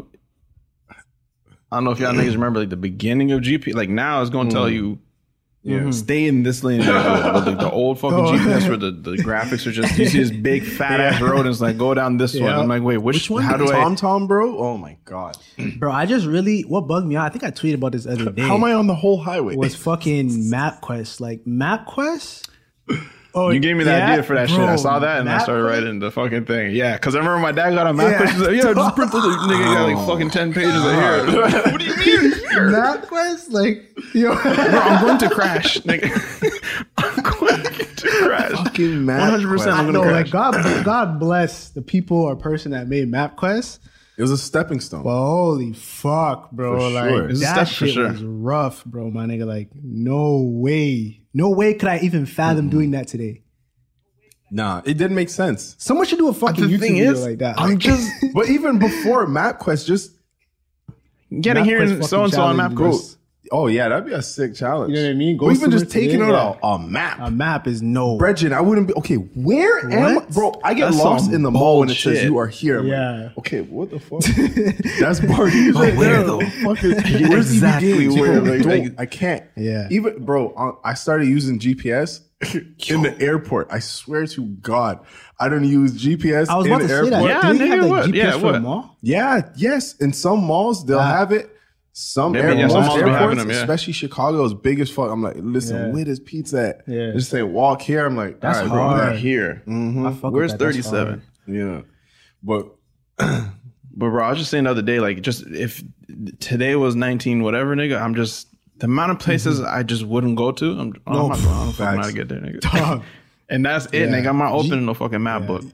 don't know if y'all niggas remember like the beginning of GP. Like now it's gonna tell you stay in this lane. The old fucking GPS where the graphics are just you see this big fat ass road and it's like go down this one. I'm like, wait, which one? How do TomTom, bro? Oh my god. Bro, I just what bugged me out, I think I tweeted about this the other day. How am I on the whole highway? Was fucking MapQuest. Like MapQuest? Oh, you gave me the idea for that shit. I saw that and I started writing the fucking thing. Yeah, because I remember my dad got a MapQuest. He's like, just print the nigga got like fucking 10 pages of here. What do you mean here? MapQuest? Like, yo. Bro, I'm going to crash, nigga. I'm going to crash. Fucking MapQuest. 100% I'm going to crash. Like God bless the people or person that made MapQuest. It was a stepping stone. But holy fuck, bro. For like sure. that shit was rough, bro, my nigga. Like, no way. No way could I even fathom doing that today. Nah, it didn't make sense. Someone should do a fucking YouTube video like that. I'm just but even before MapQuest, just getting here and so and so on MapQuest. Oh yeah, that'd be a sick challenge. You know what I mean? Go or even just taking out a map. A map is no. Brethren, I wouldn't be okay. Where am I? Bro? I get lost in the mall when it says you are here. I'm like, okay, what the fuck? That's Barney's right where there. the fuck is exactly where? Like, I can't. Yeah. Even bro, I started using GPS in the airport. I swear to God, I don't use GPS I was in about the to airport. say that. Yeah, Do they have nigga, like what? GPS Yeah, for what? the mall? Yeah, yes. In some malls, they'll have it. Some Maybe, most some malls be having airports, them, yeah. especially Chicago, is big as fuck. I'm like, listen, where is pizza at? Yeah. Just say walk here. I'm like, That's all right, bro, hard. right here. I fuck with Where's that. That's 37? hard. Yeah, but bro, I was just saying the other day, like, just if today was 19, whatever, nigga, I'm just the amount of places I just wouldn't go to. I'm not fucking know how to get there, nigga. And that's it, nigga. I'm not opening no fucking map book.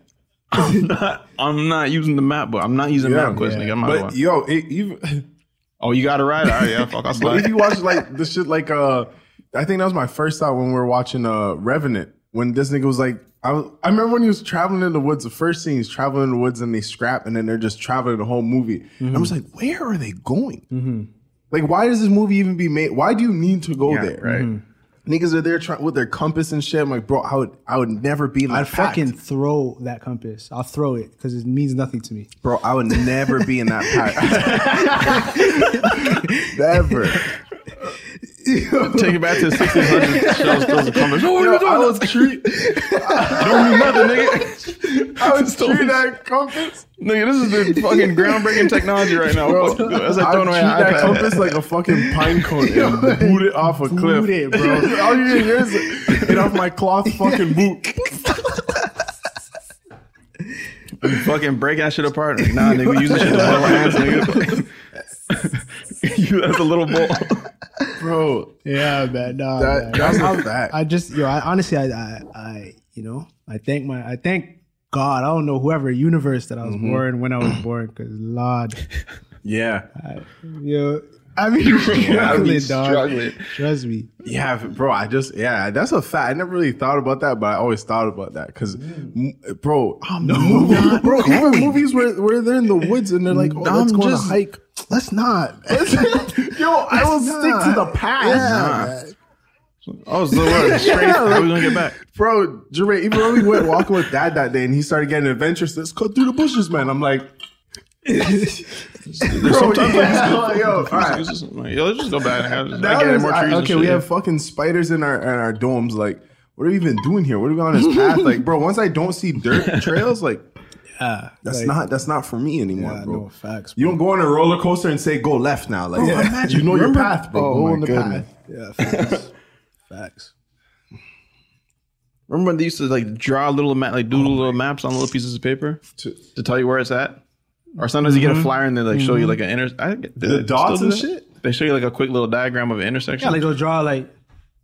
I'm not using the map book. I'm not using MapQuest, nigga. I'm not but yo, even oh, you got it right. All right, yeah, fuck. I'll but slide. if you watch like this shit, like I think that was my first thought when we were watching Revenant. When this nigga was like, I remember when he was traveling in the woods. The first scene, he's traveling in the woods and they scrap, and then they're just traveling the whole movie. And I was like, where are they going? Like, why does this movie even be made? Why do you need to go there? Right. Niggas are there with their compass and shit. I'm like, bro, I would never be in that I'd pack. fucking throw that compass. I'll throw it because it means nothing to me. Bro, I would never be in that pack. Never. Take it back to the 1600s. Shells throws a compass. Oh, what are you doing? I was treat. Don't mean nothing, nigga. I would treat that compass. Nigga, this is the fucking groundbreaking technology right now. Bro, As I I would throw treat away an that iPad. compass like a fucking pine cone and boot it off a cliff. Boot it, bro. All you hear is get off my cloth fucking boot. Fucking break that shit apart. Like, nah, nigga, we use this shit to blow our hands, nigga. You as a little ball. Bro, Yeah, man. Nah, man. that's a fact. I just, honestly, I thank God. I don't know whoever universe that I was born when I was born, because Lord, Yeah. I mean, struggling, dog. struggling. Trust me. Yeah, bro, that's a fact. I never really thought about that, but I always thought about that because, bro, even movies where they're in the woods and they're like, oh, let's go on a hike. Let's not. Yo, I will stick to the past. Oh, so what? Straight. How are we gonna get back? Bro, Jermaine, even when we went walking with Dad that day and he started getting adventurous, let's cut through the bushes, man. I'm like, Sometimes all right. let's just go back and Now get there's- more trees. and okay, shit. we have fucking spiders in our domes. Like, what are we even doing here? What are we on this path? Like, bro, once I don't see dirt trails, like, that's not for me anymore, bro. No facts. You don't go on a roller coaster and say go left now. Like, you know your path, bro. Go on the path. Yeah, facts. Facts. Remember when they used to like draw little doodle little maps on little pieces of paper to tell you where it's at? Or sometimes you get a flyer and they like show you like an The dots and shit? They show you like a quick little diagram of an intersection. Yeah, like they'll draw like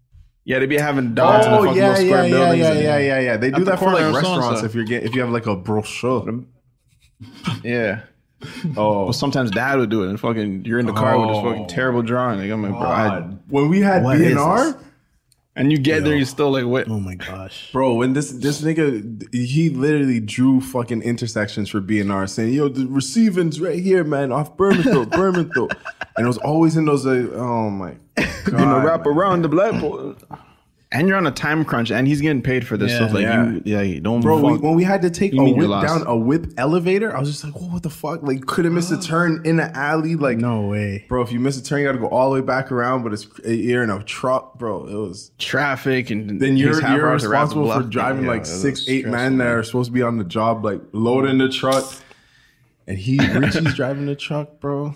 Yeah, they be having dots in the fucking little square buildings. Yeah. They do that for like restaurants so. if you have like a brochure. Yeah. Oh, But sometimes dad would do it and fucking you're in the car with this fucking terrible drawing. Like, I'm like, bro, when we had What is BNR, and you get there, you're still like, what? Oh my gosh. bro, when this nigga, he literally drew fucking intersections for BNR saying, yo, the receiving's right here, man, off Bermonthal. And it was always in those, oh my God. Wrap around the blackboard. And you're on a time crunch, and he's getting paid for this stuff. Like, you don't. Bro, fuck. when we had to take You a mean whip your loss. down a whip elevator, I was just like, what the fuck? Like, couldn't miss a turn in the alley. Like, No way. bro, if you miss a turn, you got to go all the way back around. But you're in a truck, bro. It was. Traffic, and Then you're takes half hour to wrap the responsible for block. driving Yeah, like it 6-8 was men that stressful. are supposed to be on the job, like loading the truck, and Richie's driving the truck, bro.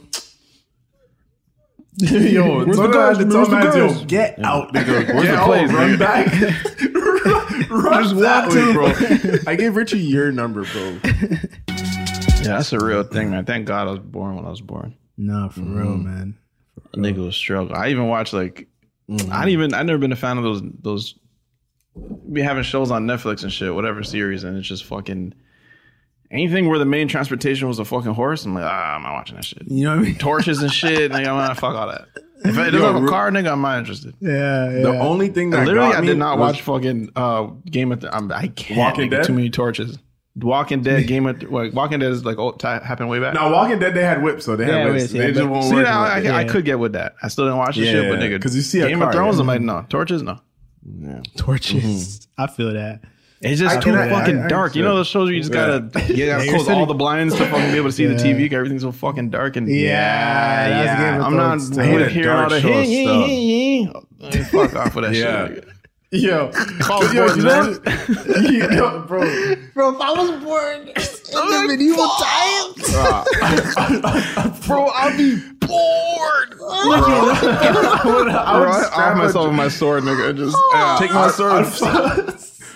Yo, Where's tell the guys? man, Where's the yo, guys? get out, nigga. Where's the place, run nigga? back. Run Just that walk way, to bro. I gave Richie your number, bro. Yeah, that's a real thing, man. Thank God I was born when I was born. No, for real, man. A nigga was struggle. I even watched like, I've never been a fan of those. Be having shows on Netflix and shit, whatever series, and it's just fucking anything where the main transportation was a fucking horse. I'm like, I'm not watching that shit. You know what I mean? Torches and shit, nigga, I'm not fuck all that. If it doesn't have a car, nigga, I'm not interested. Yeah. The only thing that Literally, got I me did not was- watch fucking Game of I can't. Walking nigga, Dead? Too many torches. Walking Dead, Game of Walking Dead is like happened way back. Now, Walking Dead, they had whips, so they had Yeah, whips. yeah, They just but- won't See, work. now like that. I could get with that. I still didn't watch the shit, but nigga, 'cause you see a Game car, of Thrones, yeah. I'm like, no, torches, no. Torches. I feel that. It's just too fucking dark. You know those shows where you just gotta close all the blinds to fucking be able to see the TV. Everything's so fucking dark and That's Game of I'm not Thrones. I hate with a hearing all dark the show fuck off with that Yeah. shit. Yo, False yo, Boys, you man. know, yo, bro. Bro, if I was born in the medieval times, Bro, I'll be bored. I Bro, I off myself with my sword, nigga. Just take my sword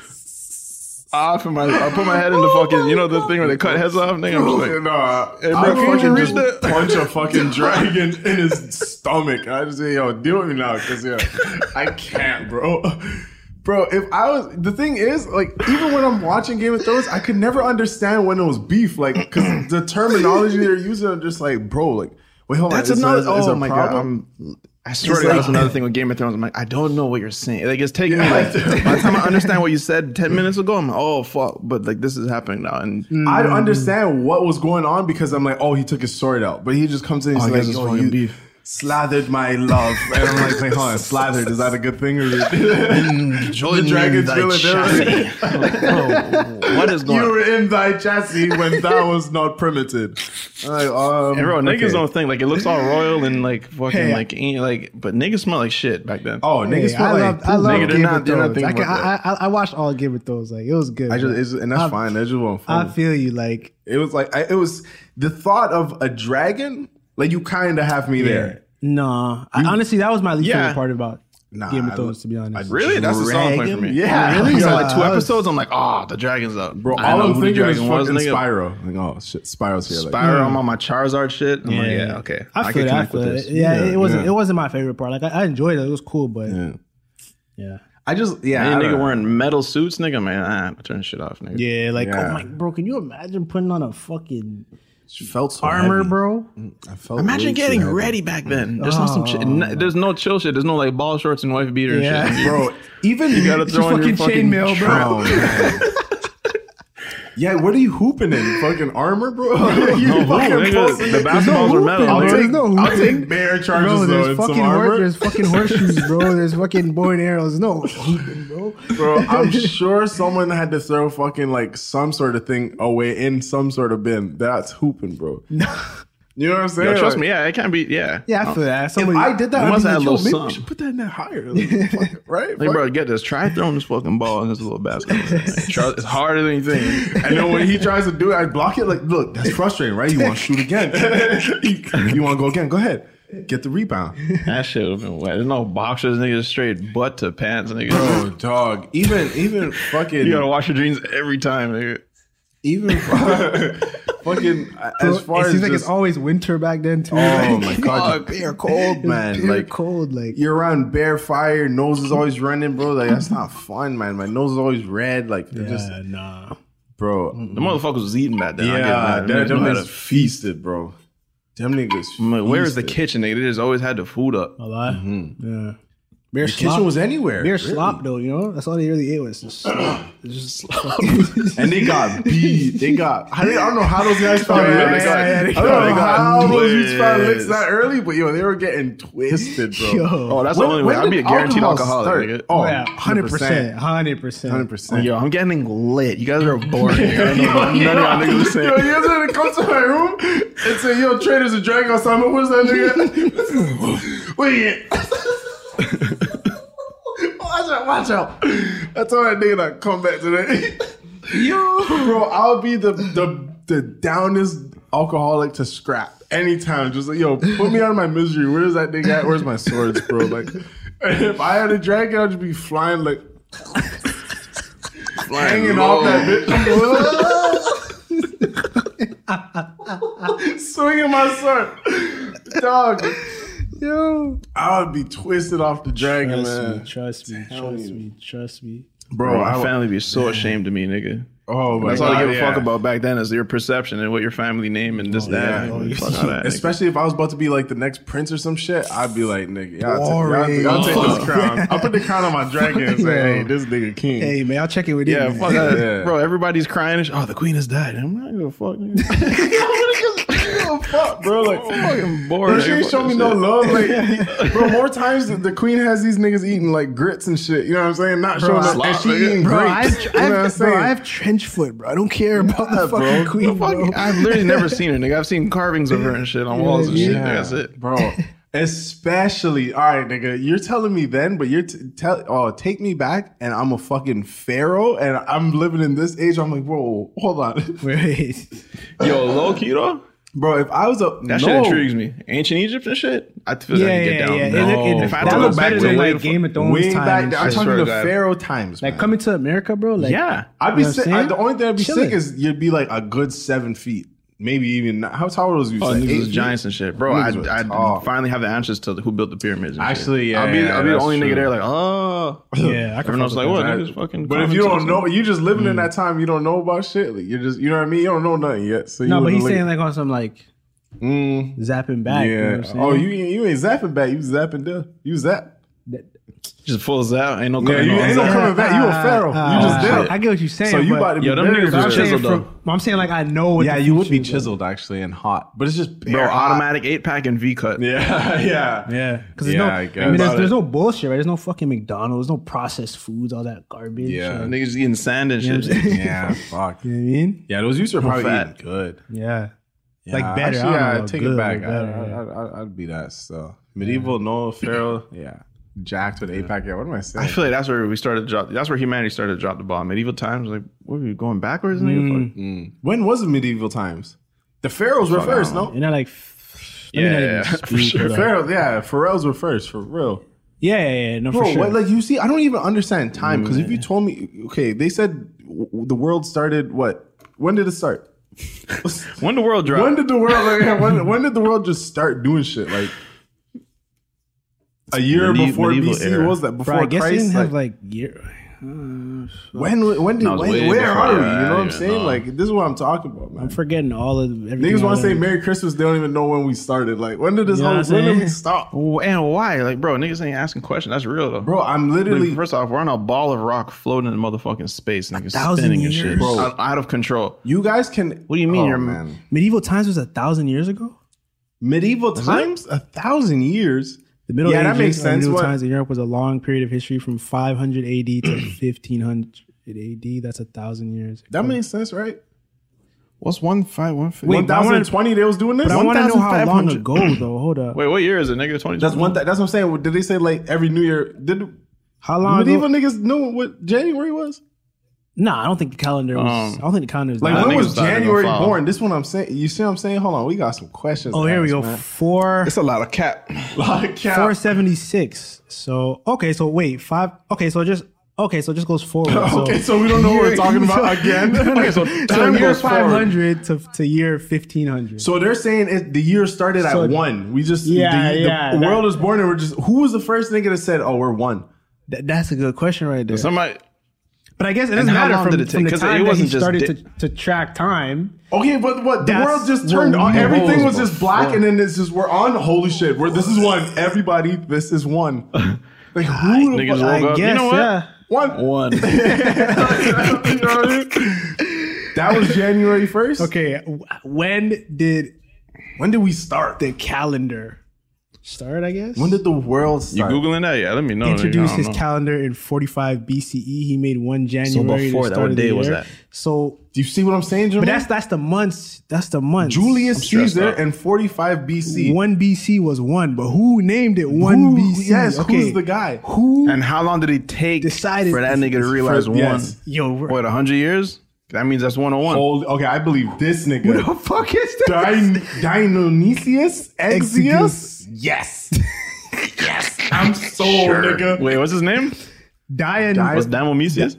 off and I put my head in the fucking, you know the thing where they cut heads off, nigga. I'm just like, Hey, bro, I can you fucking read just that? punch a fucking dragon in his stomach. I just say, yo, deal with me now, because I can't, bro. Bro, if I was, the thing is, like, even when I'm watching Game of Thrones, I could never understand when it was beef, like, because the terminology they're using, I'm just like, bro, like, wait, hold on. that's is another. there a Oh my problem? god, I swear to God, that's another thing with Game of Thrones. I'm like, I don't know what you're saying. Like, it's taking me like by the time I understand what you said 10 minutes ago, I'm like, oh fuck, but like this is happening now, and I'd understand what was going on because I'm like, oh, he took his sword out, but he just comes in and I he's guess like, it's yo, fucking you beef. slathered my love, and I'm like, hold on, slathered, is that a good thing or? Jordan, The dragons thy feeling chassis. Like, bro, what is going You on? were in thy chassis when that was not primitive. Like, And bro, niggas okay. don't think like it looks all royal and like fucking Hey, like ain't like, but niggas smell like shit back then. Oh, niggas Hey, feel like I love nigga, they're Game not- of they're not Thrones. thinking I watched all Game of Thrones. Like, it was good. I bro. just, and that's fine. That just wasn't I fun. feel you. Like, It was like it was the thought of a dragon. Like you kind of have me there. no. Honestly, that was my least Yeah. favorite part about Nah, Game I of Thrones, to be honest. Really? That's a selling point for me. Yeah, Really? So Yeah. like 2 I was- episodes, I'm like, oh, the dragon's up. bro. I All know I'm who the thinking is dragon was, fucking nigga. Spyro. Like, oh shit, Spyro's here. Like, Spyro, I'm on my Charizard shit. I'm like, yeah, okay. I feel can that. I connect feel with it. this. Yeah, it wasn't. yeah. It wasn't my favorite part. Like, I enjoyed it. It was cool, but yeah. I just, yeah, Any I nigga don't know. wearing metal suits, nigga, man, turn shit off, nigga. Yeah, like, Yeah. oh my, bro, can you imagine putting on a fucking felt so armor, heavy. bro? I felt Imagine way too getting heavy. ready back then. There's no some shit. There's no chill shit. There's no like ball shorts and wife beater Yeah. and shit. bro. Even You gotta throw in your fucking chainmail, bro. Oh, man. Yeah, what are you hooping in? Fucking armor, bro? You No, fucking nigga, posting the it. basketballs were metal. I'll bro. take, There's no I'll hooping. take bear charges Bro, though there's and some fucking armor. there's fucking horseshoes, bro. There's fucking bow and arrows. No hooping, bro. Bro, I'm sure someone had to throw fucking like some sort of thing away in some sort of bin. That's hooping, bro. You know what I'm saying? Yo, trust Like, me, yeah, it can't be, yeah. Yeah, I feel that. If Somebody, I did that, You I'd must be have like, a yo, little maybe we something. should put that in there higher. Like, fuck it, right? Like, bro, get this. Try throwing this fucking ball in this little basketball. It's harder than you think. And then when he tries to do it, I block it. Like, look, that's frustrating, right? You want to shoot again. You want to go again? Go ahead. Get the rebound. That shit would have been wet. There's no boxers, niggas, straight butt to pants, nigga. Bro, dog. Even fucking. You gotta wash your jeans every time, nigga. Even fucking as far it as seems like just, it's always winter back then too. oh my god, bare cold, man. Bare Like cold, like you're around bare fire, your nose is always running, bro. Like that's not fun, man. My nose is always red. Like nah. bro. The motherfuckers was eating back then. Yeah, them them niggas feasted, bro. Them niggas. Where's the feasted. kitchen? They just always had the food up. A lot. Yeah. Beer The kitchen was anywhere. Beer really. slop though, you know? That's all they really ate was just slop. It's just slop. And they got beat. They got. I don't know how those guys found Yeah, licks. yeah, I don't know how those dudes found licks twist. that early, but yo, they were getting twisted, bro. Yo. Oh, that's the only way. I'd be a guaranteed alcoholic, nigga. Oh, Yeah, 100%. 100%. 100%. Yo, I'm getting lit. You guys are boring. I don't know what none of y'all niggas are saying. Yo, you guys gonna come to my room and say, yo, traders a drag on something. What's that nigga? Wait. Watch out. That's all that nigga that come back today. Yo. Bro, I'll be the downest alcoholic to scrap anytime. Just like, yo, put me out of my misery. Where's that nigga at? Where's my swords, bro? Like, if I had a dragon, I'd just be flying like hanging off that bitch. Swinging my sword. Dog. Yo. I would be twisted off the dragon, man. Trust me. Bro, My I family be so ashamed of me, nigga. Oh my That's god. all I give a yeah. fuck about back then is your perception and what your family name and this, that. yeah. Like, fuck all that, nigga. Especially if I was about to be like the next prince or some shit, I'd be like, nigga, y'all Boring. take this crown. I'll put the crown on my dragon and say, hey, this nigga king. Hey man, I'll check it with you. Yeah, man. fuck that. Yeah. Bro, everybody's crying. And oh, the queen has died. I'm not gonna fuck, nigga. Oh, fuck, bro. Like, I'm fucking bored. she ain't show me no love. Like, bro, more times the queen has these niggas eating like grits and shit. You know what I'm saying? Not showing up. And she eating Bro, grapes. You know what I'm saying? I have trench foot, bro. I don't care about the fucking queen, bro. I've literally never seen her, nigga. I've seen carvings of her and shit on walls and shit. Yeah, That's it. bro. Especially, all right, nigga. You're telling me then, but you're take me back, and I'm a fucking pharaoh, and I'm living in this age. I'm like, bro, hold on, Wait. Yo, low key though. bro. If I was That shit intrigues me. Ancient Egypt and shit. I feel like I can get down. yeah. No. If I had that to go looks back better to than way like Game of Thrones way times. back, I'm I talking swear the to God. pharaoh times, Like man. coming to America, bro. Like, Yeah. I'd be you know what sick. I'm saying? The only thing I'd be Chilling. sick is you'd be like a good 7 feet, maybe even. How tall was you? Oh, Like niggas 8 was feet? giants and shit, bro. Niggas were I'd tall. finally have the answers to who built the pyramids. And Actually, shit. yeah, I'll be the that's only true. nigga there, like, oh, Yeah, I can everyone else fuck like, with what? that. Niggas fucking. But if you don't know, you just living in that time, you don't know about shit. Like, you're just, you know what I mean? You don't know nothing yet. So no, you but he's wouldn't saying like on some like zapping back. yeah. You know what I'm saying? Oh, you ain't zapping back. You zapping there. You zap. just fulls out, ain't no Yeah, coming you on. ain't no coming back. You a pharaoh. You just there. I get what you're saying. So you but- about to be Yo, them buried. niggas but I'm was saying chiseled though. I'm saying like I know what Yeah, the you would be future is. chiseled actually and hot, but it's just Bro, bare hot. automatic 8-pack and V cut. Yeah, yeah, Yeah, because Yeah, no, I I guess. mean, About there's it. no bullshit, right? There's no fucking McDonald's, no processed foods, all that garbage. Yeah. Like, Niggas eating sand and you know shit. what I'm saying? yeah. Fuck. You know what I mean? Yeah, those used to probably fat. eating good. Yeah. Yeah, Like better. Actually, I don't yeah, know, I'd take good, it back. like better, I'd be that. So medieval, no pharaoh. Yeah, jacked with 8-pack. Yeah, what am I saying? I feel like that's where we started to drop. That's where humanity started to drop the ball. Medieval times, like, what were we going backwards? Nigga? When was the medieval times? The pharaohs were first, no? And I like, Yeah, for sure. The pharaohs, yeah, pharaohs were first, for real. yeah, no, for Bro, sure. what, like you see, I don't even understand time because if you told me, okay, they said the world started. What? When did it start? When the world dropped. When did the world? When did the world just start doing shit? Like a year before medieval BC? era. What was that? Before Bro, I guess Christ? they didn't have Like, like year. when did No, it was way where before are we? that. You know what I'm Yeah, saying? no. Like this is what I'm talking about, man. I'm forgetting all of everything. Niggas want I to say learned. Merry Christmas. They don't even know when we started. Like when did this You know whole? what I'm When did we saying? stop? And why? Like, bro, niggas ain't asking questions. That's real though. Bro, I'm literally. Like, first off, we're on a ball of rock floating in motherfucking space, niggas 1,000 spinning and years? shit, Bro. out of control. You guys can. What do you mean Oh, you're- man? Medieval times was 1,000 years ago. Medieval times? 1,000 years? The Middle Yeah, Ages, that makes or sense. Medieval What- times in Europe was a long period of history from 500 AD to 1500 AD. That's 1,000 years. That makes sense, right? What's 150? Wait, but I wanna- 1020 they was doing this? But I want to know how long 1,500. ago, though. Hold up. Wait, what year is it, nigga? 2020? That's one. That's what I'm saying. Did they say like every New Year? Did How long medieval ago? niggas know what January was? Nah, I don't think the calendar was. I don't think the calendar was. Like that when niggas was started to January follow. born? This one I'm saying. You see what I'm saying? Hold on, we got some questions. Oh, to here we ask, go. man. It's a lot of cap. Like, yeah. 476. So okay, so wait, 5. Okay, so just Okay, so it just goes forward. Okay, so we don't know what we're talking about again. Okay, so So time year goes forward. 500 to year 1500. So they're saying the year started at 1. We just the world is born and we're just. Who was the first nigga that said, "Oh, we're 1"? That's a good question right there. Somebody. But I guess it And doesn't how matter long from, did it take? from the 'Cause time it that he wasn't just started to track time. Okay, but what the That's world just what turned on. we Everything know. was just black, and then it's just we're on. Holy shit! This is 1. Everybody, this is 1. Like who the Niggas fuck? woke up. guess, You know what? yeah. 1. You know what I mean? That was January 1st. Okay, when did we start? the calendar start, I guess? When did the world You start? Googling that? Yeah, let me know. Introduced I his don't know. calendar in 45 BCE. He made 1 January. before the that, start what of the day was year. that? So, Do you see what I'm saying, Jermaine? but that's the months. That's the months. Julius stressed Caesar out. and 45 BC. 1 BC was 1, but who named it 1 Who- BC? yes, who's the guy? Who And how long did it take decided for that nigga to realize 1? yes. Yo, What, 100 years? That means that's 101. Okay, I believe this nigga. who the fuck is that? Dionysius Exiguus? Yes. Yes. I'm sold, nigga. Wait, what's his name? What's Dionysius?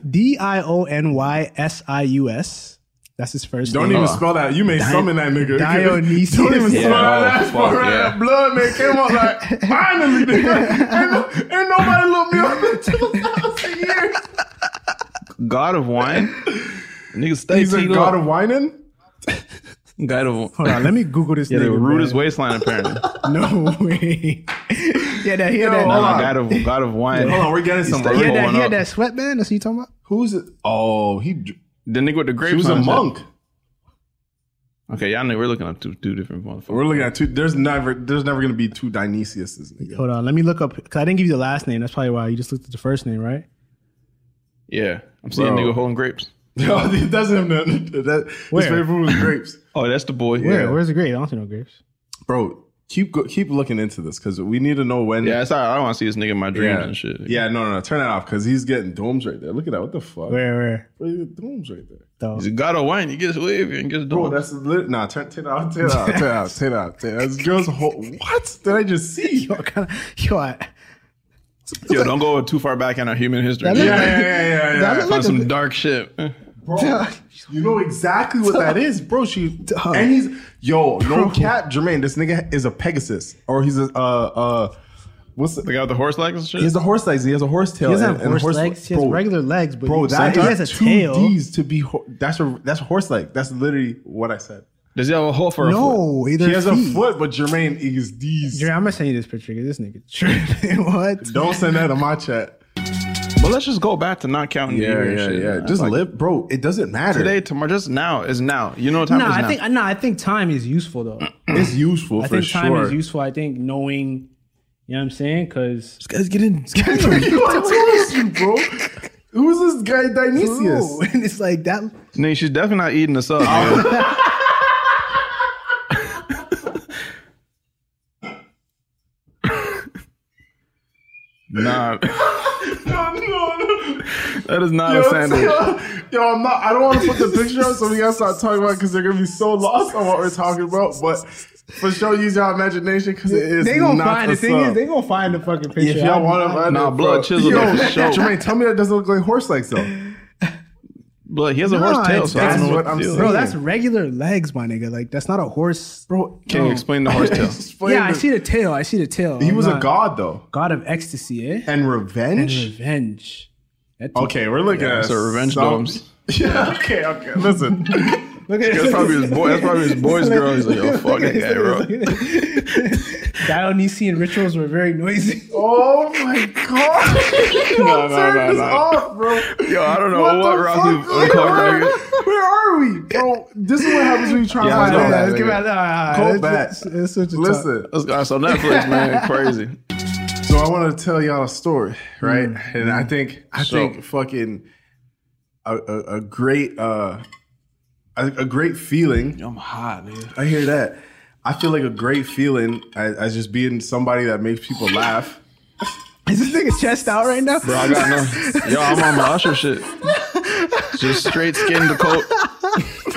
Dionysius. That's his first Don't name. even spell that. You may summon that nigga. Dionysius. Don't even Yeah, spell that. That's fuck, for yeah. blood, man. Came up like, finally, nigga. Ain't nobody looked me up in 2,000 years. God of wine? Nigga stay He's a teed god up. of whining? God of Hold on, let me Google this Yeah, the nigga. rudest man. waistline apparently. No way. Yeah, that he had that. Hold on. God of wine. Hold on, we're getting some. stay He had going that, he up. had that sweatband. That's what you talking about? Who's it? Oh, The nigga with the grapes. he was a on his head. monk. Okay, y'all know we're looking at two different motherfuckers. We're looking at 2. There's never going to be 2 Dionysiuses. Nigga. Hold on, let me look up because I didn't give you the last name. That's probably why you just looked at the first name, right? Yeah, I'm seeing a Bro. nigga holding grapes. No, it doesn't have nothing. His Where? favorite food was grapes. Oh, that's the boy. Where's the grape? I don't see no grapes. Bro, keep looking into this because we need to know when. Yeah, it's all right. I don't want to see this nigga in my dreams and shit. Yeah, no. Turn that off because he's getting domes right there. Look at that. What the fuck? Where? Bro, you got domes right there. Though. He's a god of wine. He gets wavy and gets Bro, dope. that's nah. Turn it out. Turn it out. Turn it out. Turn it out. This girl's what did I just see? Yo, Yo, don't go too far back in our human history. That look Yeah. That look Find some a- dark shit. Bro, you know exactly what that is, bro. And he's no cap, Jermaine. This nigga is a Pegasus, or he's a what's The guy with the horse legs and shit? He has a horse legs. He has a horse tail. He doesn't have and horse legs. He has bro, regular legs, but Bro, that he has a is 2 tail. D's to be. That's a horse leg. That's literally what I said. Does he have a hole for a foot? No, either He has a feet. foot, but Jermaine is D's. Jermaine, I'm gonna send you this picture because this nigga tripping. What? Don't send that in my chat. But let's just go back to not counting the year and shit. man. Just Like, live, bro. It doesn't matter. Today, tomorrow, just now is now. You know what time No, is now. I think time is useful though. it's useful I for think time sure. is useful. I think knowing, you know what I'm saying? Because This guy's getting. I told you, bro. Who's this guy, Dionysius? and it's like that. Nigga, she's definitely not eating us up. nigga. Nah, No. that is not a sandwich. Yo, I'm not. I don't want to put the picture up, so we gotta start talking about it because they're gonna be so lost on what we're talking about. But for sure, use your imagination because it is. They gonna not find the a thing sub. is they gonna find the fucking picture. If y'all want to find Nah, it, blood bro. chisel Yo, for sure. Jermaine, tell me that doesn't look like horse legs though. But he has a Nah, horse tail, it's- so I don't that's know what what I'm to do. saying. Bro, that's regular legs, my nigga. Like that's not a horse, Bro, Can you explain the horse tail? Yeah, I see the tail. I see the tail. He I'm was a not- god though, god of ecstasy, eh? and revenge. Revenge. That Okay, we're looking at So revenge some- domes. Yeah. Okay. Listen. Look at That's probably his boy. That's probably his boy's girl. He's like, yo, fuck that guy, bro. Dionysian rituals were very noisy. Oh my god! No, Turn this no. off, bro. Yo, I don't know What what the route fuck? you uncovered. Where are we, bro? This is what happens when you try Yeah, to I find know out. that. Let's give it. Go back. Let's switch it. Listen. Let's go. So Netflix, man, crazy. So I want to tell y'all a story, right? And I think fucking a great feeling. I'm hot, dude. I hear that. I feel like a great feeling as just being somebody that makes people laugh. Is this nigga chest out right now? Bro, I got no. Yo, I'm on my Usher shit. Just straight skin to coat.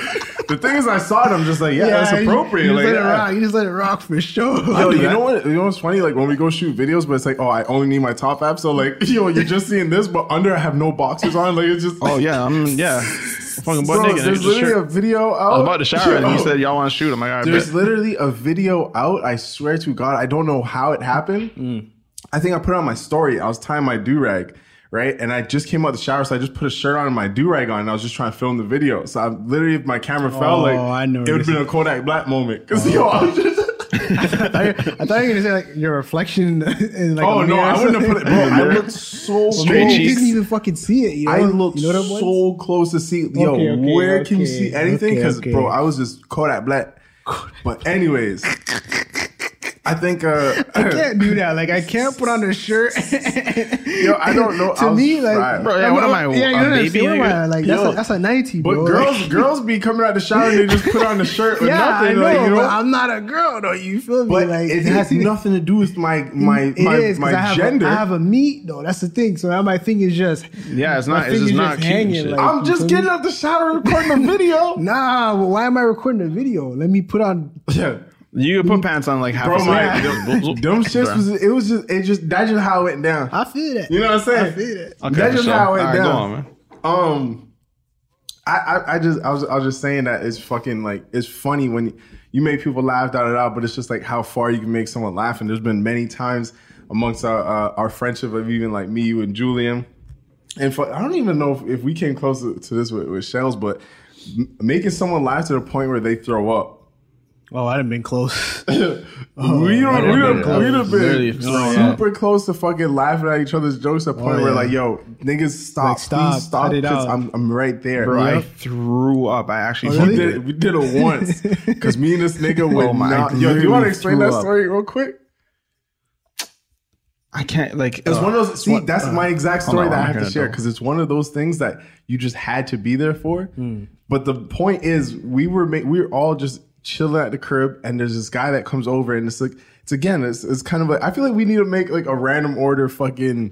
The thing is, I saw it. I'm just like, that's appropriate. You, like, just let it rock for sure. Yo, you know what? You know what's funny? Like when we go shoot videos, but it's like, I only need my top half. So like, you're just seeing this, but under I have no boxers on. Like it's just. Oh yeah, fucking butt naked. There's literally a video out. I was about to shower and you said y'all want to shoot. I'm like, all right, there's literally a video out. I swear to God, I don't know how it happened. I think I put it on my story. I was tying my do-rag, right? And I just came out the shower, so I just put a shirt on and my do-rag on, and I was just trying to film the video. So I literally, if my camera fell, I know it would have been a Kodak Black moment. Because, I was just... I thought you were gonna say like your reflection in like. Oh no, I wouldn't have put it. Bro, I looked so straight. close. You didn't even fucking see it. I looked so close to see. Yo, where can you see anything? Because bro, I was just Kodak Black. But anyways, I think I can't do that. Like I can't put on a shirt. Yo, I don't know. To me, like, bro, what am I? Yeah, a baby? Like that's a 90, bro. But girls be coming out the shower and they just put on the shirt with nothing. I know, like, you know? But I'm not a girl though. You feel me? But like it has nothing to do with my gender. I have a meat though. That's the thing. So now my thing is just it's just not hanging. Like, I'm just getting out the shower recording a video. Nah, well, why am I recording a video? Let me put on. You could put pants on like half a side. Dumb shits that's just how it went down. I feel that. You know what I'm saying? I feel that. Okay, that's just how it went down. Go on, man. I was just saying that it's fucking like it's funny when you make people laugh, but it's just like how far you can make someone laugh. And there's been many times amongst our friendship of even like me, you, and Julian. And I don't even know if we came close to this with Shells, but making someone laugh to the point where they throw up. Oh, I'd have been close. We'd have been super close to fucking laughing at each other's jokes to the point where like, yo, niggas stop, please stop, because I'm right there. Bro, I threw up. I actually we did it once because me and this nigga would not. Yo, do you want to explain that story real quick? I can't like. It's one of those. See, that's my exact story that I have to share because it's one of those things that you just had to be there for. But the point is, we were all just chilling at the crib, and there's this guy that comes over, and it's like it's kind of like I feel like we need to make like a random order fucking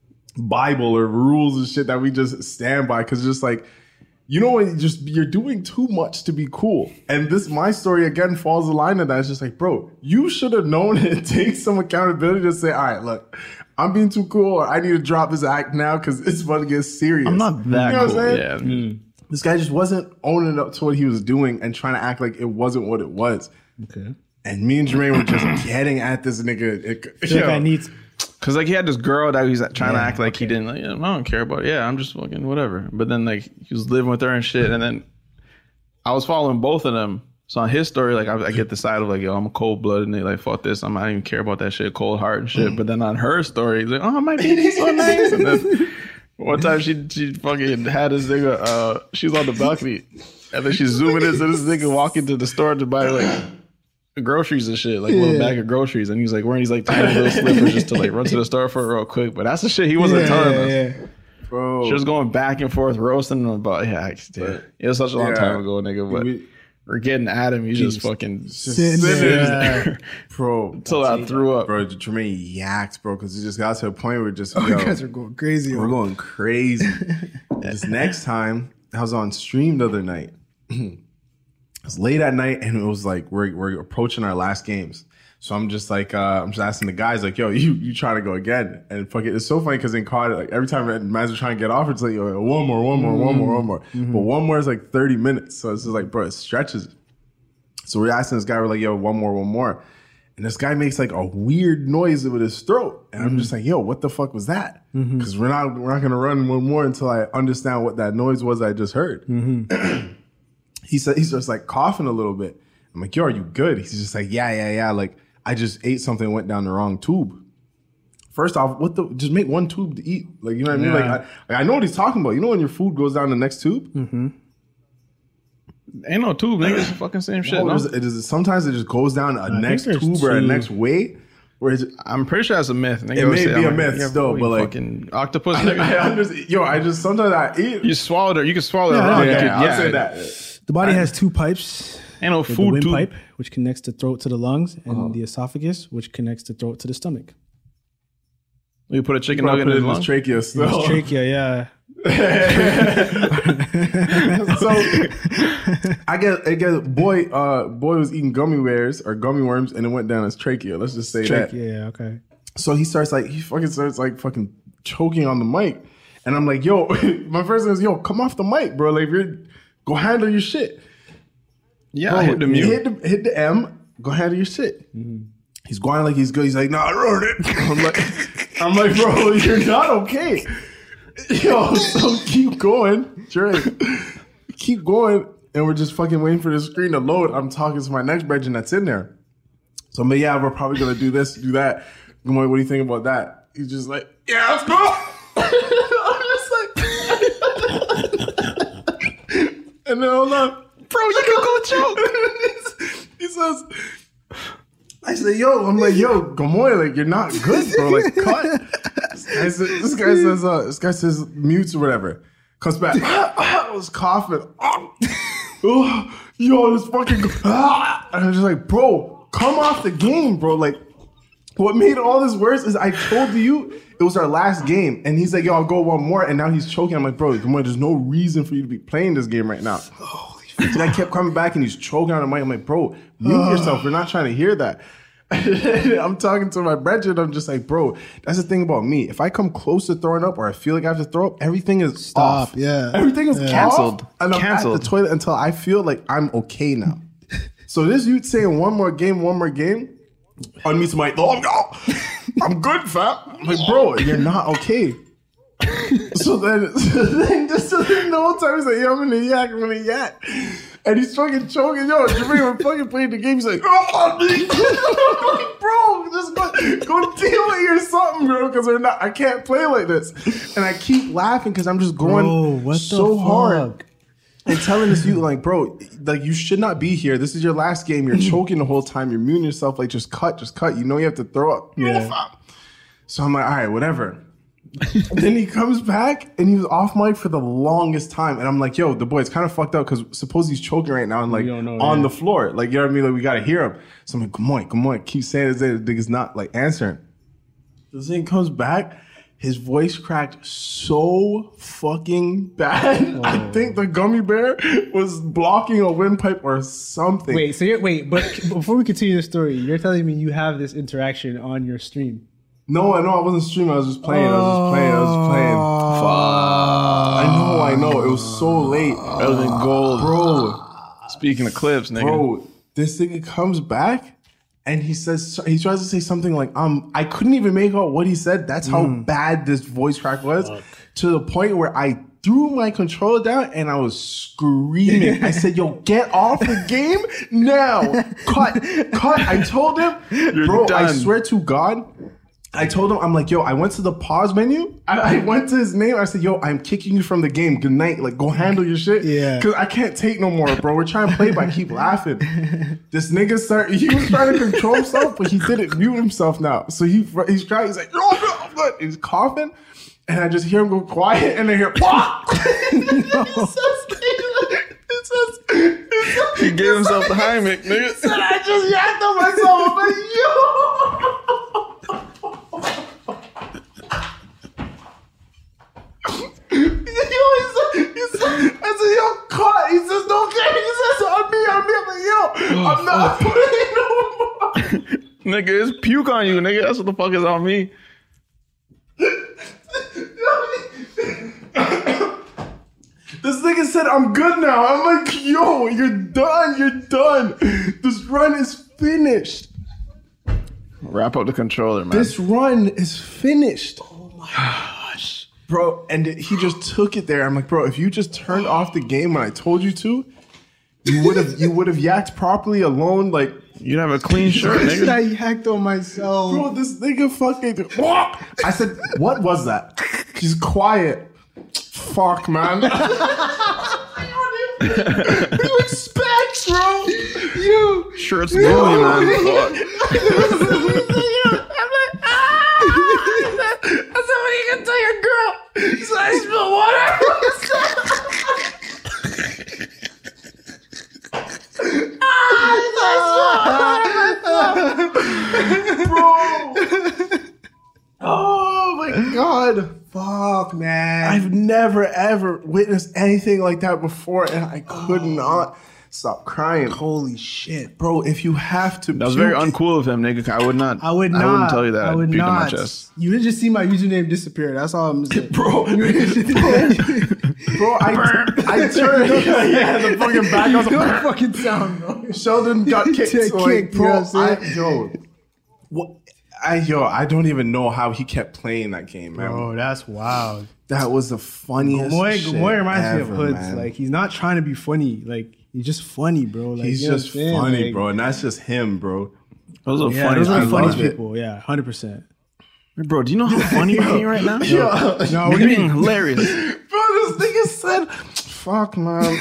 Bible or rules and shit that we just stand by because just like when you're doing too much to be cool. And my story again falls the line of that. It's just like, bro, you should have known it. Take some accountability to say, all right, look, I'm being too cool, or I need to drop this act now because it's about to get serious. I'm not that cool. What I'm saying? This guy just wasn't owning up to what he was doing and trying to act like it wasn't what it was. Okay. And me and Jermaine were just getting at this nigga. Because like he had this girl that he's trying to act like he didn't. Like, I don't care about. Yeah, I'm just fucking whatever. But then like he was living with her and shit. And then I was following both of them. So on his story, like I get the side of like, yo, I'm a cold blooded and they like fuck this. I don't even care about that shit, cold heart and shit. But then on her story, he's like, oh, my baby's so nice. And then one time she fucking had this nigga, she's on the balcony, and then she's zooming into this nigga walking to the store to buy like groceries and shit, like a little bag of groceries, and he's like wearing these like tiny little slippers just to like run to the store for it real quick. But that's the shit he wasn't telling us. Bro. She was going back and forth roasting him about it was such a long time ago, nigga. But we're getting at him. He's just fucking sitting there. Bro. Until I threw up. Bro, Jermaine yacked, bro, because it just got to a point where just, you guys are going crazy. We're going crazy. This next time, I was on stream the other night. It was late at night, and it was like, we're approaching our last games. So I'm just like, I'm just asking the guys, like, yo, you trying to go again? And fuck it, it's so funny because in COD, like every time man's are trying to get off, it's like, yo, one more. Mm-hmm. But one more is like 30 minutes. So it's just like, bro, it stretches. So we're asking this guy, we're like, yo, one more. And this guy makes like a weird noise with his throat. And I'm just like, yo, what the fuck was that? Because we're not going to run one more until I understand what that noise was I just heard. He's just like coughing a little bit. I'm like, yo, are you good? He's just like, yeah. Like, I just ate something and went down the wrong tube. First off, just make one tube to eat. Like, you know what I mean? Like, I know what he's talking about. You know when your food goes down the next tube? Ain't no tube, nigga. It's the fucking same shit. No? Sometimes it just goes down a next tube or a next way. I'm pretty sure that's a myth. Nigga. It may be a myth still, but like fucking octopus. Nigga. Sometimes I eat. You swallowed it. You can swallow it. I'll say that. The body has two pipes. Ain't no the food windpipe, which connects the throat to the lungs, and the esophagus, which connects the throat to the stomach. You put a chicken nugget in his trachea still. His trachea, yeah. So I get boy was eating gummy bears or gummy worms and it went down his trachea. Let's just say that. Yeah, okay. So he fucking starts choking on the mic. And I'm like, yo, my first thing is, yo, come off the mic, bro. Like, go handle your shit. Yeah, bro, I hit the mute. Hit the M, go handle your shit. Mm-hmm. He's going like he's good. He's like, nah, I wrote it. I'm like, bro, you're not okay. Yo, so keep going. Drake. Keep going. And we're just fucking waiting for the screen to load. I'm talking to my next brethren that's in there. So I'm like, yeah, we're probably going to do this, do that. I'm like, what do you think about that? He's just like, yeah, let's go. I'm just like, and then hold on. Bro, you can go choke. He says, I said, yo, I'm like, yo, Gamoy, like, you're not good, bro. Like, cut. This guy says mutes or whatever. Comes back. I was coughing. Yo, this fucking. And I'm just like, bro, come off the game, bro. Like, what made all this worse is I told you it was our last game. And he's like, yo, I'll go one more. And now he's choking. I'm like, bro, Gamoy, there's no reason for you to be playing this game right now. And I kept coming back and he's choking on the mic. I'm like, bro, mute yourself. We're not trying to hear that. I'm talking to my brethren. I'm just like, bro, that's the thing about me. If I come close to throwing up or I feel like I have to throw up, everything is off. Yeah. Everything is canceled. And I'm at the toilet until I feel like I'm okay now. So this youth saying one more game, unmute my I'm good, fam. I'm like, bro, you're not okay. So then the whole time he's like, yo, I'm gonna yak. And he's fucking choking. Yo, Jermaine, we're fucking playing the game. He's like, oh, bro, just go deal with your something, bro, because I can't play like this. And I keep laughing because I'm just going so hard. And telling this youth, like, bro, like, you should not be here. This is your last game. You're choking the whole time. You're muting yourself. Like, just cut. You know you have to throw up. Yeah. So I'm like, all right, whatever. Then he comes back and he was off mic for the longest time. And I'm like, yo, the boy, it's kind of fucked up because suppose he's choking right now and like on the floor. Like, you know what I mean? Like, we got to hear him. So I'm like, come on. Keep saying this. The nigga's not like answering. This thing comes back. His voice cracked so fucking bad. Oh. I think the gummy bear was blocking a windpipe or something. But before we continue the story, you're telling me you have this interaction on your stream. No, I wasn't streaming. I was just playing. Fuck. I know. It was so late. That was in gold. Bro. Speaking of clips, nigga. Bro, this nigga comes back and he tries to say something like, I couldn't even make out what he said. That's how bad this voice crack was. To the point where I threw my controller down and I was screaming. I said, yo, get off the game now. Cut. I told him, bro, done. I swear to God, I told him, I'm like, yo, I went to the pause menu. I went to his name. I said, yo, I'm kicking you from the game. Good night. Like, go handle your shit. Yeah. Because I can't take no more, bro. We're trying to play, but I keep laughing. This nigga he was trying to control himself, but he didn't mute himself now. So he's trying. He's like, I'm good. He's coughing. And I just hear him go quiet. And I hear, He gave himself the Heimlich, nigga. Said, I just yacked on myself. I'm like, yo. I said, yo, cut. He says, no, okay. He says, on me. I'm like, yo, I'm not putting it no more. Nigga, it's puke on you, nigga. That's what the fuck is on me. This nigga said, I'm good now. I'm like, yo, you're done. This run is finished. Wrap up the controller, man. This run is finished. Oh my gosh. Bro, and he just took it there. I'm like, bro, if you just turned off the game when I told you to, you would have yacked properly alone. Like, you'd have a clean shirt, nigga. I yacked on myself. Bro, this nigga fucking... I said, what was that? He's quiet. Fuck, man. You expect, bro? You shirt's moving, man. I'm like, I said, what are you gonna tell your girl? He said, I spilled water. Bro. Oh my God. Fuck, man. I've never never ever witnessed anything like that before, and I could not stop crying. Holy shit, bro! If you have to, that was very uncool of him, nigga. I wouldn't tell you that. I would not. not. My chest. You would just see my username disappear. That's all I'm saying, bro. Bro, I turned. Yeah, the fucking back was a fucking sound, bro. Sheldon got kicked. Kicked, bro. I don't even know how he kept playing that game, man. Bro, that's wild. That was the funniest shit Gamoy reminds ever, me of Hoods. Man. Like, he's not trying to be funny. Like, he's just funny, bro. Like, he's just funny, like, bro. And that's just him, bro. Those are funny. Those are the funniest people. Yeah, 100%. Bro, do you know how funny you're being right now? No, we're being hilarious. Bro, this nigga said, fuck, man.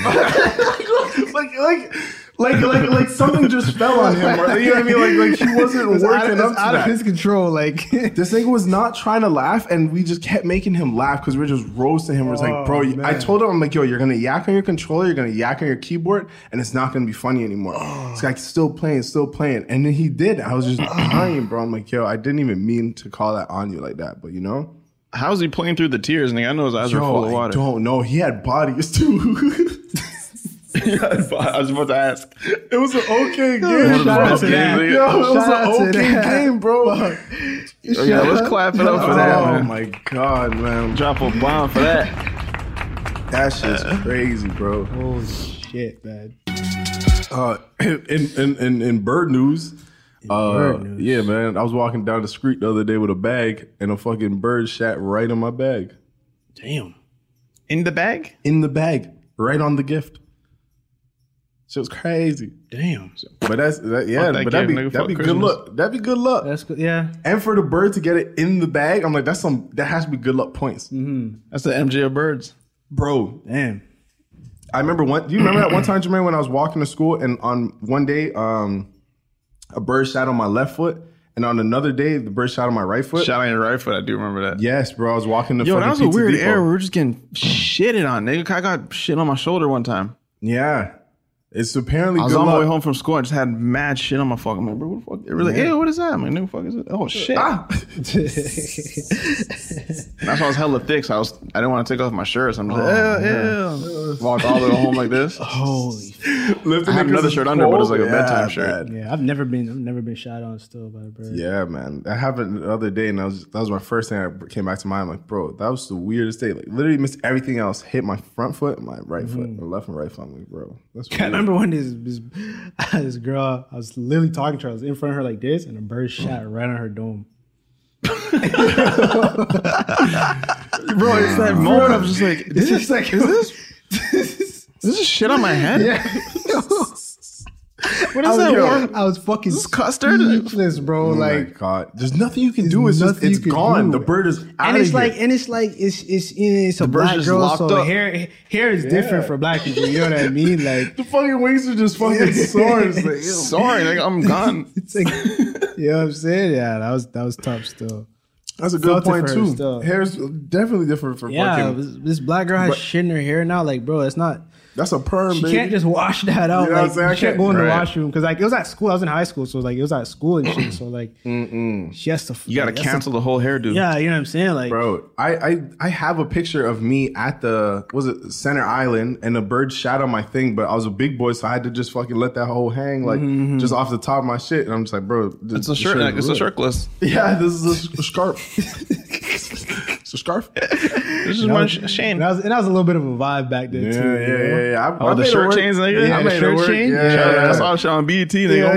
like something just fell on him. Or, you know what I mean? Like he wasn't working up to out that. of his control. Like this nigga was not trying to laugh, and we just kept making him laugh because we were just roasting him. We're like, bro, man. I told him, I'm like, yo, you're gonna yak on your controller, you're gonna yak on your keyboard, and it's not gonna be funny anymore. This guy's still playing, and then he did. I was just dying, bro. I'm like, yo, I didn't even mean to call that on you like that, but you know. How's he playing through the tears? Nigga, I know his eyes are full of water. I don't know. He had bodies too. I was about to ask. It was an okay game. Shout out to that. Yo, it was an okay game, bro. Yeah, let's clap it up for that. Oh man. my god, man! Drop a bomb for that. That shit's crazy, bro. Holy shit, man. In bird news. Yeah, man. I was walking down the street the other day with a bag, and a fucking bird shat right in my bag. Damn. In the bag? In the bag, right on the gift. Shit was crazy. Damn. But that'd be good luck. That'd be good luck. That's good. Yeah. And for the bird to get it in the bag, I'm like, that has to be good luck points. Mm-hmm. That's the MJ of birds, bro. Damn. I remember do you remember that one time, Jermaine, when I was walking to school and on one day, a bird shot on my left foot, and on another day, the bird shot on my right foot. Shot on your right foot. I do remember that. Yes, bro. I was walking to fucking that was a Pizza weird Depot. era. We were just getting shitted on, nigga. I got shit on my shoulder one time. Yeah. It's apparently I was good on my luck. way home from school. I just had mad shit on my fucking. I'm like, bro, what the fuck? They were like, ew, what is that? I'm like, nigga, fuck is it? Oh shit! That's why I was hella thick. So I didn't want to take off my shirt. So I'm just like, ew. Walked all the way home like this. Holy. I had another shirt under, but it's like a bedtime shirt. Yeah, I've never been shot on still by a bird. Yeah, man. That happened the other day, and that was my first thing that came back to mind. I'm like, bro, that was the weirdest day. Like, literally missed everything else. Hit my front foot, and my right foot, my left and right foot. I'm like, bro, that's weird. I remember when this girl, I was literally talking to her. I was in front of her like this, and a bird shot right on her dome. Bro, it's that moment. I was just like, is this shit on my head? Yeah. What is that? I was fucking custard? speechless, bro. Oh like, my god, there's nothing you can do. It's just it's gone. The bird is out of here. It's a black just girl, locked so up. hair is different for black people. You know what I mean? Like the fucking wings are just fucking sore. It's like, ew. Sorry, nigga, I'm gone. it's like, you know what I'm saying? Yeah, that was tough still. That's a good Felt it point for her too. still. Hair's definitely different for fucking. This black girl has shit in her hair now. Like, bro, it's not. That's a perm, She baby. can't just wash that out. You know what I'm Like, saying? she can't go in the Right. washroom because like it was at school. I was in high school, so like it was at school and shit. So like she has to. You gotta cancel the whole hairdo. Yeah, you know what I'm saying? Like, Bro, I have a picture of me at the Center Island, and a bird shot on my thing, but I was a big boy, so I had to just fucking let that whole hang like just off the top of my shit, and I'm just like, bro, It's a shirt. It's a shirtless. Yeah, this is a scarf. It's a scarf. This is my Shane. and that was a little bit of a vibe back then too. you know? yeah. Oh, the shirt chains, nigga. Yeah, I the made shirt it work. chain? Yeah. I saw shit on BET.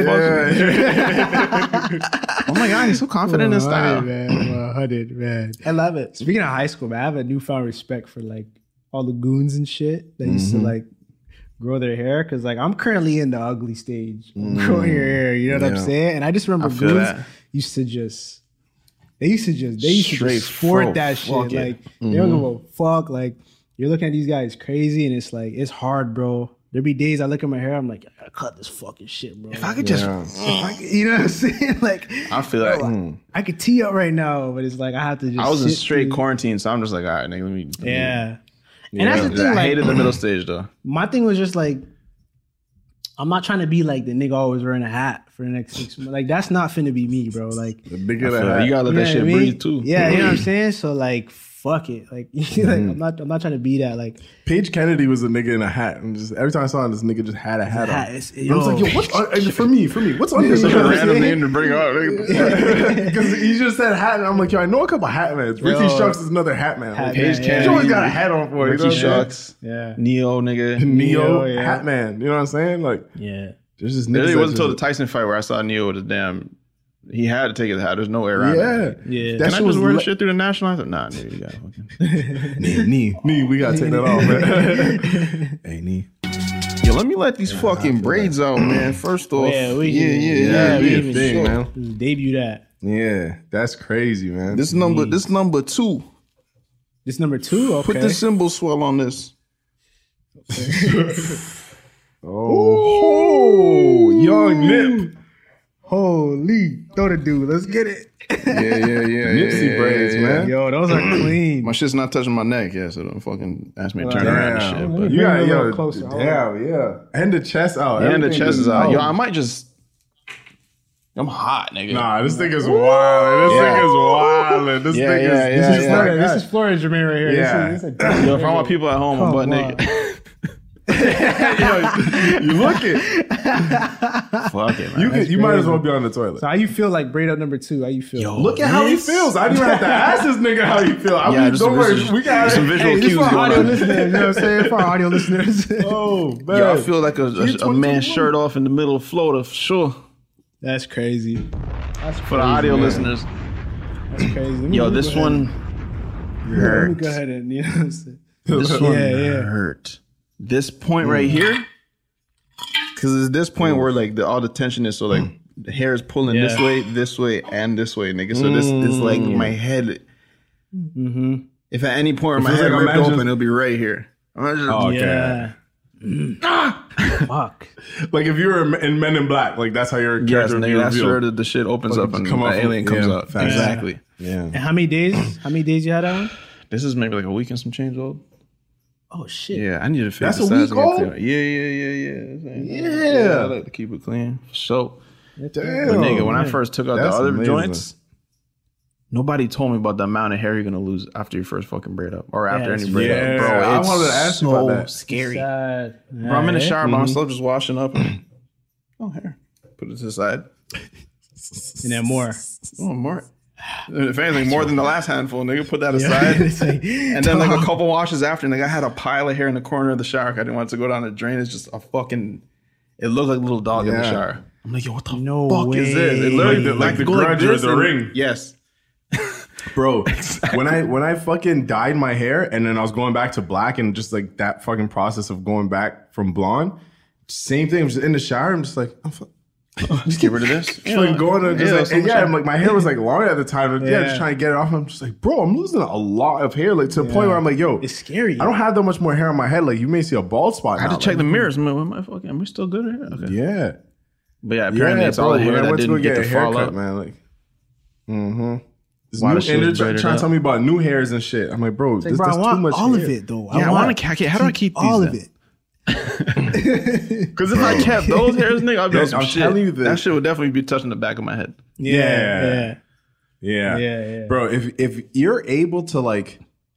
Oh my god, he's so confident in his style. 100, man. I love it. Speaking of high school, man, I have a newfound respect for like all the goons and shit that used to like grow their hair because like I'm currently in the ugly stage of growing your hair. You know what I'm saying? And I just remember feel goons that. used to just Straight sport fro, that fuck shit. it. Like they don't give a fuck. Like you're looking at these guys crazy, and it's like it's hard, bro. There be days I look at my hair, I'm like, I gotta cut this fucking shit, bro. If I could just, you know what I'm saying? Like I feel like I could tee up right now, but it's like I have to just. I was in sit straight through- quarantine, so I'm just like, all right, nigga, let me. Yeah. And that's the thing. I Like, hated the middle stage though. my thing was just like, I'm not trying to be like the nigga always wearing a hat for the next 6 months. Like that's not finna be me, bro. Like The bigger I feel that like you gotta let you know that shit what I mean? breathe too. Yeah, you know what I'm saying? So like fuck it. Like, I'm not trying to be that. Like, Paige Kennedy was a nigga in a hat, and just every time I saw him, this nigga just had a hat on. I was yo. like, yo, what's for me? What's under this? Random name to bring up. Because he just said hat, and I'm like, yo, I know a couple hat mans. Ricky Shucks is another hat man. Hat Paige man, Kennedy. He always got a hat on for it. Ricky Shucks. Yeah. Neo, nigga. Neo, yeah. hat man. You know what I'm saying? Like, Yeah. there's just It niggas. really wasn't that until the Tyson fight where I saw Neo with his damn. He had to take his hat. There's no way around it. Yeah. That Can I shit was just wear the shit through the national anthem? Nah, nigga, you got fucking. knee. We gotta take that off, man. Hey, knee. Yo, let me let these fucking braids out, man. First off, Yeah, Yeah, we be a even thing, show. man. Debut that. Yeah, that's crazy, man. this number 2. This number 2. Okay. Put the symbol swell on this. Oh, young Nip. Holy, throw the dude. Let's get it. Yeah. Nipsey braids, man. Yo, those are clean. My shit's not touching my neck, so don't fucking ask me to turn around and shit. But You got Bring it a little yo, closer. yeah. And the chest out. and the Everything chest is out. Yo, out. I might just. I'm hot, nigga. Nah, this thing is wild. This thing is wild. This Yeah, thing yeah, is. yeah, This is yeah. like This is Florida Jermaine right here. Yeah. This is Yo, if I want people at home, I'm butt Come on. naked. you look it. Fuck it, man. You might as well be on the toilet. So how you feel like braid up number 2? How you feel? Look at how he feels. I didn't even have to ask this nigga how he feels. Yeah, Don't worry. We got some visual Hey, this cues for our going audio on. listeners. You know what I'm saying? For our audio listeners. Oh, man. Yo, I feel like a man's shirt off in the middle of Florida for sure. That's crazy. That's For the audio listeners. That's crazy. Yo, this one Let me hurt. go ahead and, you know what I'm saying? This one Yeah. hurt. This point right here, because it's this point where like all the tension is, so like the hair is pulling this way, and this way, nigga. So this is like my head. If at any point my feels head like ripped imagine- open, it'll be right here. Okay. Yeah. Fuck. Like if you were in Men in Black, like that's how your Yes, character would be nigga. That's where revealed. the shit opens Like, up and come the up alien from- comes yeah, out. facts. Exactly. Yeah. And how many days? How many days you had that one? This is maybe like a week and some change old. Oh shit. Yeah, I need to figure That's the a size week again, old? too. Yeah. I like to keep it clean. So, Damn. but nigga, when I first took out the That's other amazing. joints, nobody told me about the amount of hair you're gonna lose after your first fucking braid up or after it's any braid yeah, up, bro. I It's wanted to ask you so about that. scary. Sad. Bro, I'm in the shower, but I'm still just washing up. And, oh, hair. Put it to the side. And then more. Oh, more. If anything, more than the last handful, nigga. Put that aside. It's like, And then like a couple washes after, nigga, I had a pile of hair in the corner of the shower. I didn't want it to go down the drain. It's just a fucking. It looked like a little dog in the Yeah. shower. I'm like, yo, what the No fuck is this? It way. literally Like the go like Grudge or this the and- Ring. Yes. Bro, when I fucking dyed my hair and then I was going back to black and just like that fucking process of going back from blonde, same thing. I'm just in the shower. I'm just like, Just get rid of this. just like going to just so and much yeah, hair. I'm like my hair was like long at the time. And just trying to get it off. And I'm just like, bro, I'm losing a lot of hair. Like to the point where I'm like, yo, it's scary. I don't have that much more hair on my head. Like you may see a bald spot. I had now. to check the Like, mirrors. Man, am I fucking? Am we still good here? Okay. Yeah. But yeah, apparently it's all bro, the hair when I that went to go didn't get get to a fall haircut, out. man. Like, Why the and shit they're was trying braided to tell up. me about new hairs and shit. I'm like, bro, Like, this, bro, I that's too want much all hair. of it though. Yeah, I want to. How do I keep these? all then? of it? Because if I kept those hairs, nigga, I'd be on some I'm shit. telling you this. That shit would definitely be touching the back of my head. Yeah. Yeah. Yeah. Bro, if you're able to like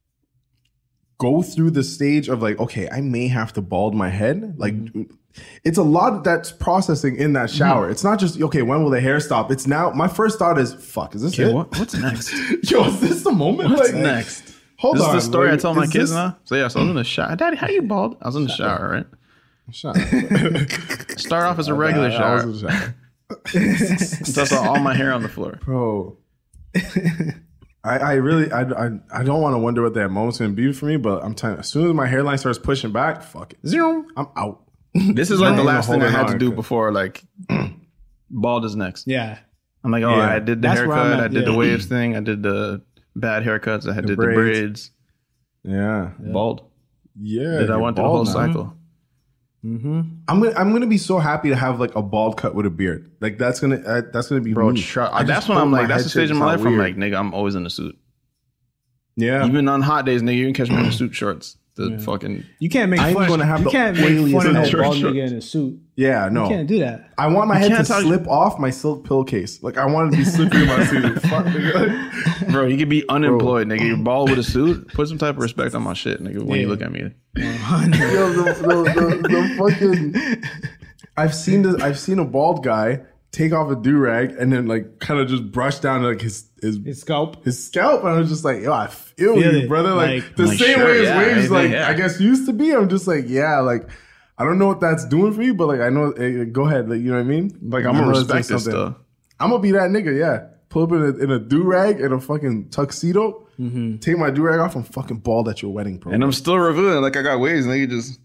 go through the stage of like, okay, I may have to bald my head, like it's a lot that's processing in that shower. It's not just, okay, when will the hair stop? It's now, my first thought is, fuck, is this it? What's next? Yo, is this the moment? What's Like, next? Hold This on. is the story I like, tell my is kids this- now. So yeah, so I was in the shower. Daddy, how you bald? I was in the shower, right? Shut up. Start off as a regular I was shower. in the shower. Until I saw all my hair on the floor. Bro. I really don't want to wonder what that moment's gonna be for me, but I'm telling you, as soon as my hairline starts pushing back, fuck it. I'm out. This is like the Not last thing I even had to holding do on. before like bald is next. Yeah. I'm like, oh, Yeah. I did the That's where I'm haircut, at, I did the yeah. waves thing, I did the bad haircuts, I did the braids. braids. Yeah. Bald. Yeah. Did I you're went through the whole bald now. cycle. I'm gonna be so happy to have like a bald cut with a beard. Like that's gonna be Bro, me. I that's just when I'm hope like, my that's head the stage shape in my is life not where I'm like, weird. nigga, I'm always in a suit. Yeah. Even on hot days, nigga, you can catch me in the suit shorts. The fucking. You can't make I ain't fun. gonna have You the can't make oiliest fun of no intro. bald nigga in a suit. Yeah, no. You can't do that. I want my head to can't touch- slip off my silk pillowcase. Like, I want it to be slippery in my suit. Fuck, nigga. Bro, you could be unemployed, nigga. You're bald with a suit. Put some type of respect on my shit, nigga, when you look at me. Yo, the fucking... I've seen a bald guy take off a do-rag and then, like, kind of just brush down, like, his scalp. His scalp, and I was just like, yo, I feel Feel you, it. brother. Like, the like, same sure, way as yeah, waves, anything, like, yeah. I guess used to be. I'm just like, yeah, like, I don't know what that's doing for you, but like, I know, go ahead, like, you know what I mean? Like, I'm I gonna know it's respect doing this something. stuff. I'm gonna be that nigga, yeah. Pull up in a do-rag and a fucking tuxedo, take my do-rag off, and fucking bald at your wedding, bro. And I'm still revealing, like, I got waves, nigga, just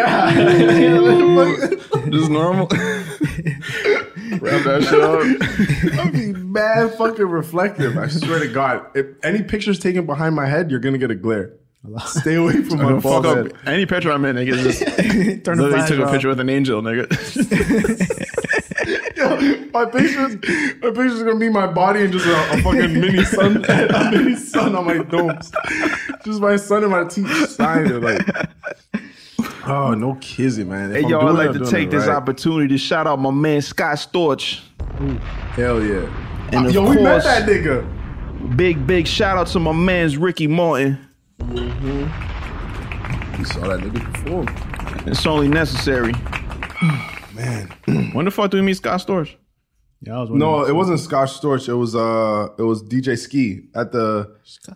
just normal. Wrap that shit up. I'll be mad fucking reflective. I swear to God. If any pictures taken behind my head, you're gonna get a glare. Stay away from my Fuck bald up head. any picture I'm in, nigga. Just Turn the literally flash took a off. picture with an angel, nigga. Yo, my picture's gonna be my body and just a fucking mini sun on my domes. Just my sun and my teeth shining like. Oh, no kizzy, man. If Hey, I'm yo, doing I'd it, like I'm to doing take it this right. opportunity to shout out my man Scott Storch. Hell yeah. And of Yo, we met course, that nigga. big shout out to my man's Ricky Martin. We saw that nigga before. It's only necessary. Man. When the fuck do we meet Scott Storch? Yeah, I was No, it wasn't Scotch Storch. It was DJ Ski at the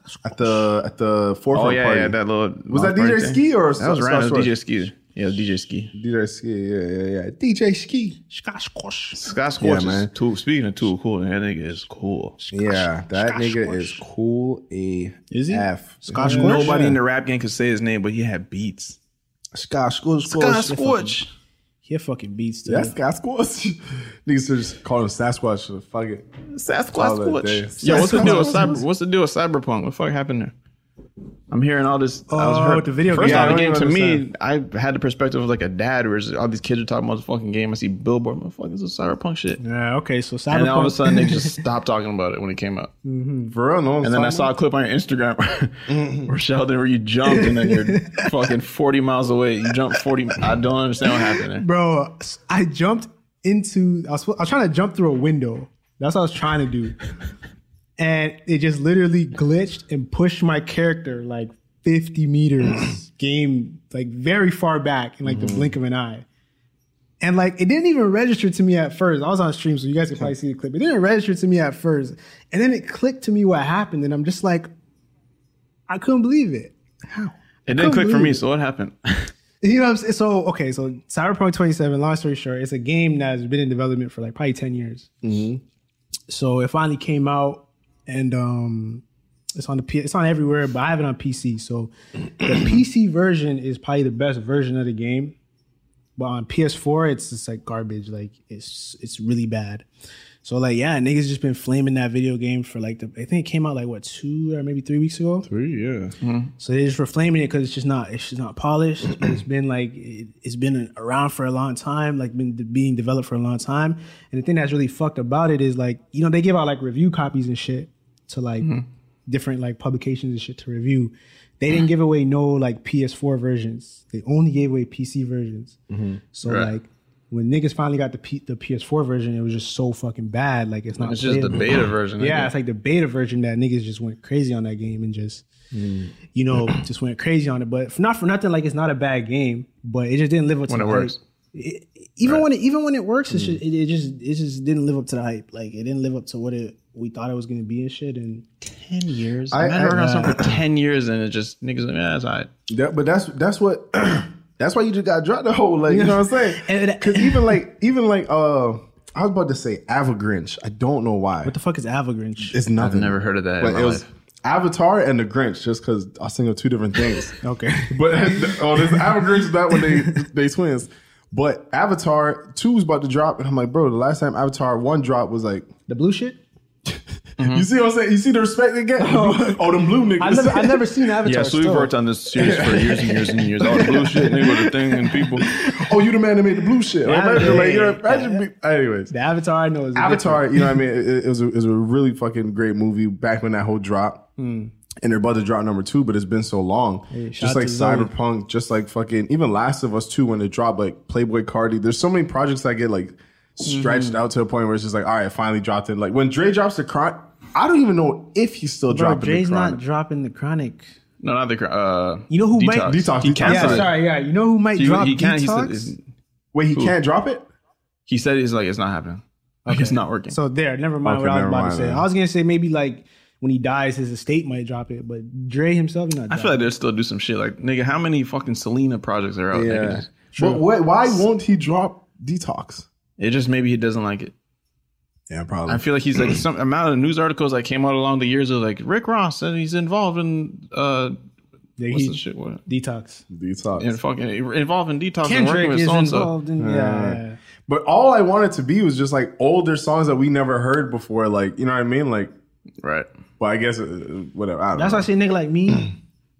forefront Oh yeah, party. yeah, that little. Was that party DJ thing. Ski or That was Scotch random. Storch? DJ Ski. Yeah, DJ Ski. DJ Ski, yeah. DJ Ski. Scott Yeah, Storch man. is too. Speaking of too cool, that nigga is cool. Yeah, that nigga is cool Is he? AF. Scotch Storch? Nobody Yeah. in the rap game could say his name, but he had beats. Scotch Storch. Scott Storch. He fucking beats too. Yeah, Sasquatch. Niggas should just call him Sasquatch. Fuck it. Call it a day. Yo, what's the deal with What's the deal with Cyberpunk? What the fuck happened there? I'm hearing all this. I was hurt. the video First game. off, Yeah, the I game don't to even me, I had the perspective of like a dad, where all these kids are talking about the fucking game. I see Billboard, motherfuckers, this is Cyberpunk shit. Yeah, okay, so Cyberpunk. And then all of a sudden, they just stopped talking about it when it came out. For real, no. And then I saw a clip on your Instagram where Sheldon, where you jumped and then you're fucking 40 miles away. You jumped 40. I don't understand what happened there. Bro, I jumped into. I was trying to jump through a window. That's what I was trying to do, and it just literally glitched and pushed my character like 50 meters, game like very far back in like the blink of an eye. And like it didn't even register to me at first. I was on stream, so you guys can probably see the clip. It didn't register to me at first, and then it clicked to me what happened, and I'm just like, I couldn't believe it. How? It didn't click for me, so what happened? You know what I'm saying? So, okay, so Cyberpunk 27, long story short, it's a game that's been in development for like probably 10 years. So it finally came out and it's on everywhere, but I have it on PC. So the PC version is probably the best version of the game. But on PS4, it's just like garbage. Like it's really bad. So like, yeah, niggas just been flaming that video game for like I think it came out like what, 2 or maybe 3 weeks ago. 3, yeah. So they just were flaming it because it's just not polished. It's been like it's been around for a long time, like been being developed for a long time. And the thing that's really fucked about it is like, you know, they give out like review copies and shit to like different like publications and shit to review. They didn't give away no like PS4 versions. They only gave away PC versions. So Right. like when niggas finally got the PS4 version, it was just so fucking bad. Like it's not. It's just the playable. beta version. I Yeah, guess. it's like the beta version that niggas just went crazy on that game and just, you know, just went crazy on it. But not for nothing, like it's not a bad game, but it just didn't live up to When the it hype. works. Even when it works, it just didn't live up to the hype. Like it didn't live up to what we thought it was going to be and shit. And 10 years. I- I've been working on I- something for 10 years and it just, niggas like, yeah, that's all right. But that's what that's why you just got dropped the whole, like, you know what I'm saying? And- Because even like I was about to say Avagrinch. I don't know why. what the fuck is Avagrinch? It's nothing. I've never heard of that in But my it was life. Avatar and the Grinch, just because I was thinking of 2 different things. Okay. But this Avagrinch is not when they twins. But Avatar 2 was about to drop, and I'm like, bro, the last time Avatar 1 dropped was like, The blue shit? you see what I'm saying? You see the respect they get? Oh, them blue niggas. I've never seen Avatar. Yeah, so we've still. worked on this series for years and years and years. All the blue shit, nigga, with the thing and people. Oh, you the man that made the blue shit. Like, Yeah, like, you know, yeah. imagine anyways. The Avatar I know is Avatar, you know what I mean? It was a really fucking great movie back when that whole drop. And they're about to drop number 2, but it's been so long. Hey, just like Cyberpunk, just like fucking even Last of Us 2 when it dropped, like Playboy Cardi. There's so many projects that get like stretched out to a point where it's just like, all right, finally dropped it. Like when Dre drops the Chronic, I don't even know if he's still dropping Dre's the Chronic. not dropping the Chronic. No, not the You know who Detox. might Detox. He Detox. canceled it. Yeah, you know who might drop he can't. Detox? Wait, he can't drop it? He said it's like it's not happening. Like it's not working. So never mind Okay, what I was never about mind, to say. man. I was gonna say maybe like when he dies, his estate might drop it, but Dre himself not. I feel like they'll still do some shit. Like nigga, how many fucking Selena projects are out? Yeah. Nigga, But why won't he drop Detox? it just maybe he doesn't like it. Yeah, probably. I feel like he's like some amount of news articles that came out along the years of like Rick Ross and he's involved in what's the shit? What? Detox. Detox. And fucking involved in detox and working Kendrick with is so and so. involved in yeah. But all I wanted to be was just like older songs that we never heard before. Like, you know what I mean? Like, Right. but I guess whatever. I don't That's know. why I say nigga like me,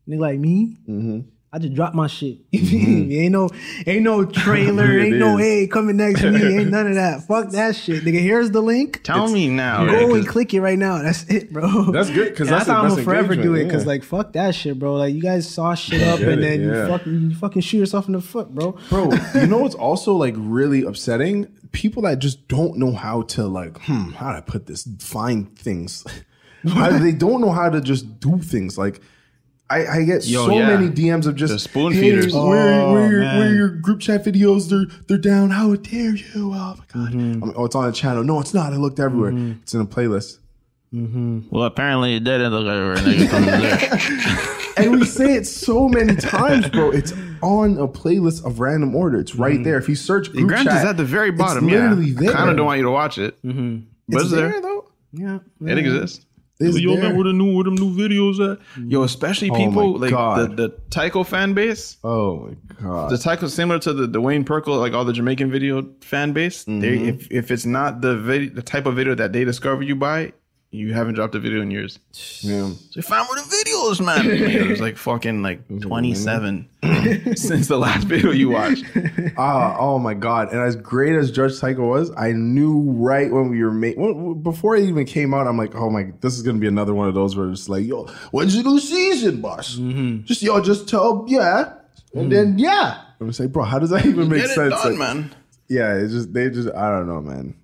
I just drop my shit. Ain't no trailer, ain't no hey coming next to me, ain't none of that. Fuck that shit, nigga. Here's the link. Tell me now. Go right? and click it right now. That's it, bro. That's good because And that's how the I'm best gonna forever do engagement, it because yeah. like fuck that shit, bro. Like you guys saw shit up get and it, then yeah. you fucking shoot yourself in the foot, bro. Bro, you know what's also like really upsetting? People that just don't know how to like, how do I put this? Find things. They don't know how to just do things. Like I get so many DMs of just The spoon hey, feeders. where your group chat videos? They're down. How dare you? Oh my god. I'm like, oh, it's on the channel. No, it's not. I looked everywhere. It's in a playlist. Well, apparently it didn't look like nigga coming there. And we say it so many times, bro. It's on a playlist of random order. It's right there. If you search group Grant chat, is at the very bottom. it's literally Yeah, there. I kind of don't want you to watch it, but it's there. though. Yeah, It exists. It's Yo, there. man, where them new videos at? Yo, especially Oh people my like God. the Tycho fan base. Oh my god. The Tycho similar to the Wayne Perkle, like all the Jamaican video fan base. They if it's not the type of video that they discover you by, you haven't dropped a video in years. Yeah. So find where the videos, man. It was like fucking like 27 since the last video you watched. Oh my god. And as great as Judge Tycho was, I knew right when we were before it even came out, I'm like, oh my, this is gonna be another one of those where it's like, yo, when's the new season, boss? Just tell and then I'm like, bro, how does that even make Get it sense? done, Like, man. yeah, they just I don't know, man.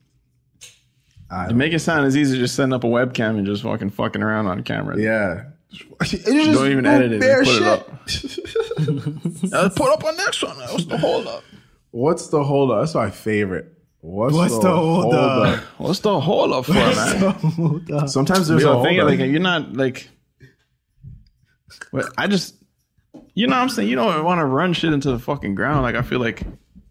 To make it sound as easy as just setting up a webcam and just fucking around on camera. Yeah. Don't even edit it. Bare Just put it up. Put up on next one. What's the hold up? What's the hold up? That's my favorite. What's the hold up? What's the hold up for, man? Sometimes there's a Yo, hold thing, up. like you're not like. But I just, you know what I'm saying? You don't want to run shit into the fucking ground. Like I feel like,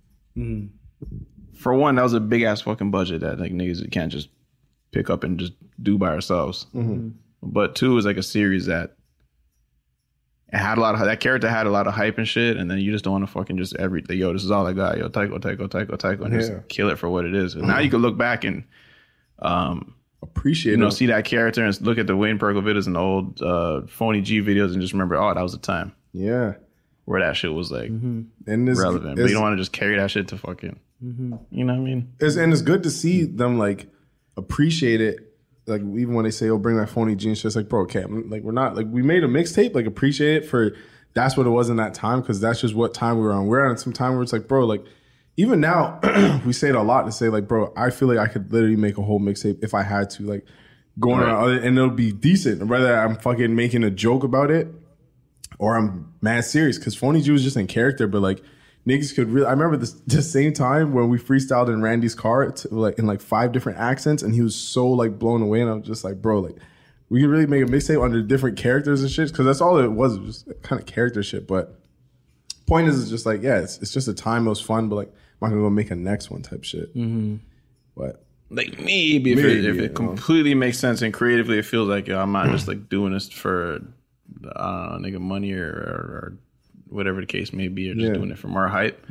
for one, that was a big ass fucking budget that like niggas can't just pick up and just do by ourselves. But two is like a series that it had a lot of that character had a lot of hype and shit, and then you just don't want to fucking just yo, this is all I got, yo, Tycho, and just kill it for what it is. And now you can look back and appreciate see that character and look at the Wayne Perkle videos and the old Phony G videos and just remember, oh, that was the time Yeah. where that shit was like And it's relevant. But you don't want to just carry that shit to fucking, you know what I mean? it's good to see them like appreciate it. Like even when they say, "Oh, bring that Phony G," it's just like, bro, okay, like we're not like we made a mixtape. Like appreciate it for that's what it was in that time because that's just what time we were on. We're on some time where it's like, bro, like even now we say it a lot to say like, bro, I feel like I could literally make a whole mixtape if I had to, like going around and it'll be decent. Whether I'm fucking making a joke about it or I'm mad serious because Phony G was just in character, but like. Niggas could really. I remember the same time when we freestyled in Randy's car, like in like 5 different accents, and he was so like blown away. And I was just like, bro, like we could really make a mixtape under different characters and shit, because that's all it was just kind of character shit. But point is, it's just like, yeah, it's just a time. It was fun, but like, I'm not gonna go make a next one type shit. But like maybe if it completely makes sense and creatively, it feels like I'm not just like doing this for I don't know, nigga, money or whatever the case may be, or just doing it for more hype,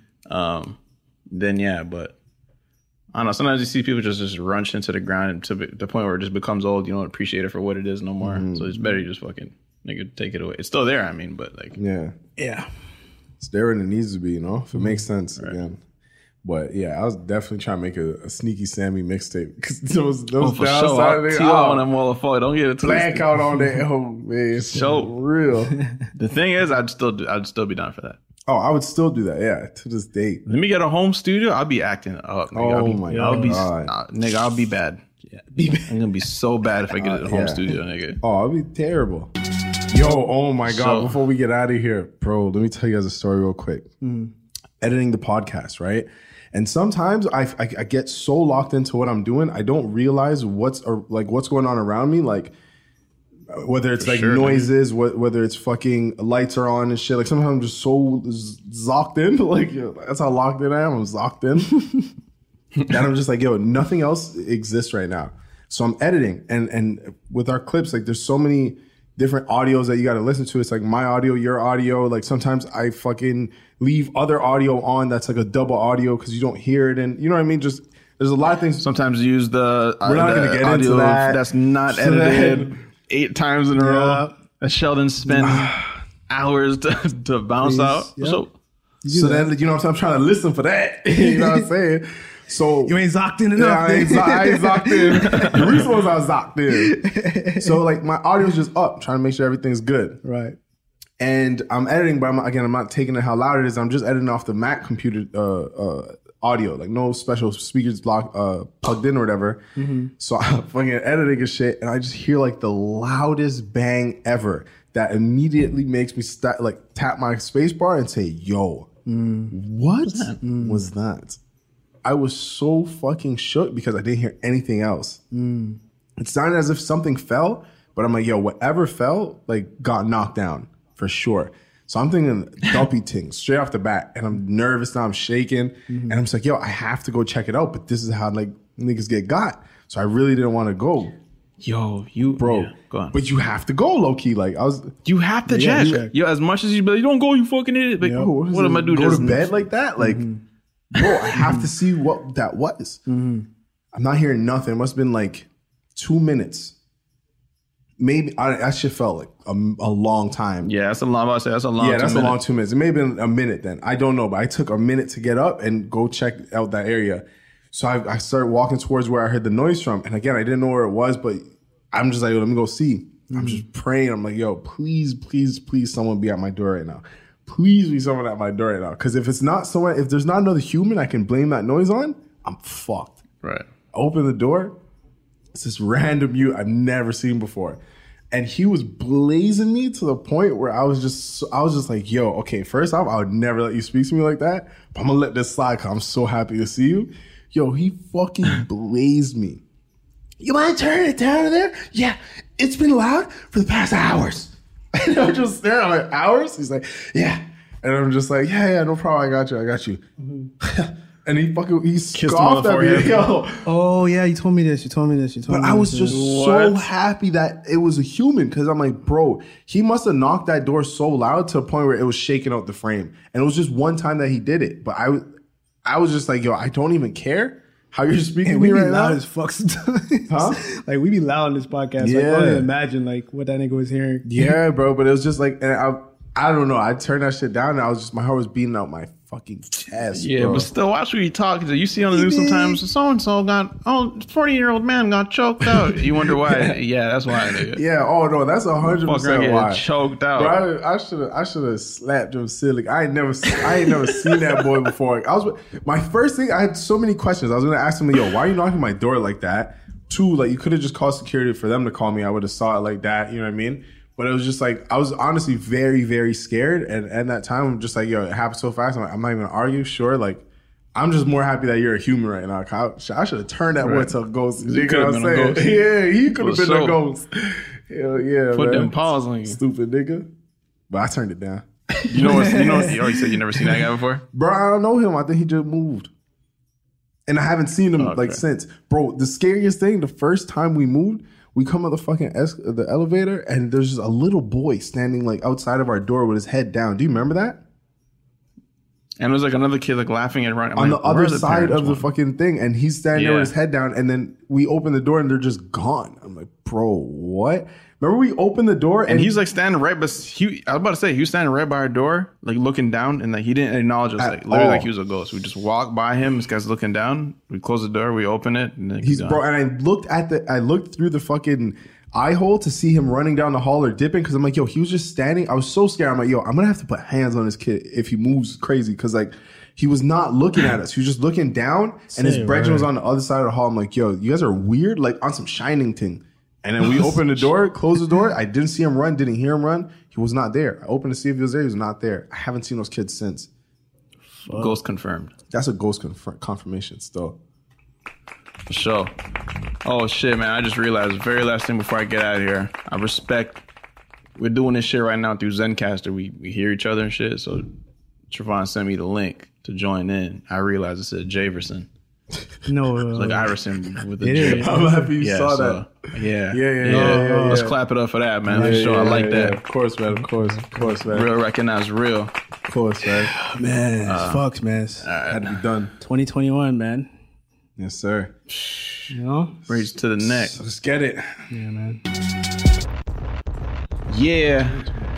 then yeah, but I don't know. Sometimes you see people just rush into the ground to the point where it just becomes old. You don't appreciate it for what it is no more. So it's better you just fucking nigga take it away. It's still there, I mean, but like yeah, it's there and it needs to be, if it makes sense again. But yeah, I was definitely trying to make a Sneaky Sammy mixtape because those For downside sure. niggas, T.O. on them motherfucker. Don't get it twisted. blank out on that. Oh man, it's Show. real. The thing is, I'd still be down for that. Oh, I would still do that. Yeah, to this day. Let me get a home studio. I'll be acting up. Nigga. God. I'll be bad. Yeah. I'm gonna be so bad if I get a home studio, nigga. Oh, it'd be terrible. Yo, oh my God. So- Before we get out of here, bro, let me tell you guys a story real quick. Editing the podcast, right? And sometimes I get so locked into what I'm doing, I don't realize what's going on around me. Like, whether it's noises, whether it's fucking lights are on and shit. Like, sometimes I'm just so zocked in. Like, yo, that's how locked in I am. I'm zocked in. And I'm just like, yo, nothing else exists right now. So I'm editing. And with our clips, like, there's so many different audios that you got to listen to. It's like my audio, your audio. Like, sometimes I fucking leave other audio on that's like a double audio because you don't hear it. And you know what I mean? Just, there's a lot of things. Sometimes you use the We're not going to get audio into that. that's not edited 8 times in a row. And Sheldon spent hours to bounce out. Yep. So then, you know what I'm saying? I'm trying to listen for that. You know what I'm saying? So You ain't zocked in enough. I ain't zocked in. The reason was I was zocked in. So like my audio's just up, trying to make sure everything's good. Right. And I'm editing, but I'm not taking it how loud it is. I'm just editing off the Mac computer audio, like no special speakers plugged in or whatever. So I'm fucking editing and shit, and I just hear like the loudest bang ever that immediately makes me tap my space bar and say, "Yo, what was that?" I was so fucking shook because I didn't hear anything else. It sounded as if something fell, but I'm like, yo, whatever fell, like, got knocked down for sure. So I'm thinking dumpy things straight off the bat, and I'm nervous now. I'm shaking, and I'm just like, yo, I have to go check it out. But this is how like niggas get got. So I really didn't want to go. Yo, Bro, yeah, go on. but you have to go low key. Like You have to check. Yo, as much as you be like, you don't go, you fucking idiot. Like, what am I doing? Go to bed like that? Like, bro, I have to see what that was. I'm not hearing nothing. It must have been like 2 minutes. Maybe that shit felt like a long time. Yeah, that's a long. I say that's a long. Yeah, that's 2 a long minutes. 2 minutes. It may have been a minute then. I don't know, but I took a minute to get up and go check out that area. So I started walking towards where I heard the noise from. And again, I didn't know where it was, but I'm just like, yo, let me go see. I'm just praying. I'm like, yo, please, please, please, someone be at my door right now. Please be someone at my door right now. Because if it's not someone, if there's not another human I can blame that noise on, I'm fucked. Right. I open the door. It's this random mute I've never seen before. And he was blazing me to the point where I was just like, yo, okay, first off, I would never let you speak to me like that. But I'm going to let this slide because I'm so happy to see you. Yo, he fucking blazed me. You mind turning it down there? Yeah, it's been loud for the past hours. And I'm just staring. I'm like, hours? He's like, yeah. And I'm just like, yeah, no problem. I got you. And he scoffed at me. Yo. Oh yeah, you told me this. But I was just so happy that it was a human because I'm like, bro, he must have knocked that door so loud to a point where it was shaking out the frame. And it was just one time that he did it. But I was just like, yo, I don't even care how you're speaking to me right now. We be loud as fuck sometimes. Huh? Like we be loud on this podcast. Yeah. Like, I don't even imagine like what that nigga was hearing. Yeah, bro. But it was just like, and I don't know. I turned that shit down and my heart was beating out my fucking chest. Yeah, bro. but still, watch who you talking to. You see on the news sometimes, so and so got 40-year-old man got choked out. You wonder why? Yeah, that's why. Nigga. Yeah. Oh no, that's 100% why. Choked out. Bro, I should have slapped him silly. I ain't never seen that boy before. My first thing. I had so many questions. I was gonna ask him, yo, why are you knocking my door like that? 2, like you could have just called security for them to call me. I would have saw it like that. You know what I mean? But it was just like, I was honestly very, very scared. And at that time, I'm just like, yo, it happened so fast. I'm like, I'm not even gonna argue. Sure. Like, I'm just more happy that you're a human right now. I should have turned that boy to a ghost. You know what I'm saying? Yeah, he could have been a ghost. Hell yeah, Put man. them paws on you. Stupid nigga. But I turned it down. You know, you already said you never seen that guy before? Bro, I don't know him. I think he just moved. And I haven't seen him like since. Bro, the scariest thing, the first time we moved, we come up the fucking the elevator and there's just a little boy standing like outside of our door with his head down. Do you remember that? And there's like another kid like laughing at Ronnie. On the other side of the fucking thing, and he's standing there with his head down, and then we open the door and they're just gone. I'm like, bro, what? Remember we opened the door and he's like standing right, but I was about to say he was standing right by our door, like looking down, and like he didn't acknowledge us, like literally like he was a ghost. We just walked by him. This guy's looking down. We close the door. We open it, and then he's gone. Bro. And I looked through the fucking eye hole to see him running down the hall or dipping, because I'm like, yo, he was just standing. I was so scared. I'm like, yo, I'm gonna have to put hands on this kid if he moves crazy, because like he was not looking at us. He was just looking down, and his brethren was on the other side of the hall. I'm like, yo, you guys are weird, like on some Shining thing. And then we opened the door, closed the door. I didn't see him run, didn't hear him run. He was not there. I opened to see if he was there. He was not there. I haven't seen those kids since. Ghost confirmed. That's a ghost confirmation still. For sure. Oh, shit, man. I just realized the very last thing before I get out of here. I respect. We're doing this shit right now through Zencastr. We hear each other and shit. So Trevon sent me the link to join in. I realized it said Javerson. No, like Iverson with the J. I'm happy you saw that. Yeah. Let's clap it up for that, man. For sure. I like that. Of course, man. Real recognize real. Of course, man. Man, fucks, man. Had to be done. 2021, man. Yes, sir. You know? Bridge to the neck. Let's get it. Yeah, man. Yeah.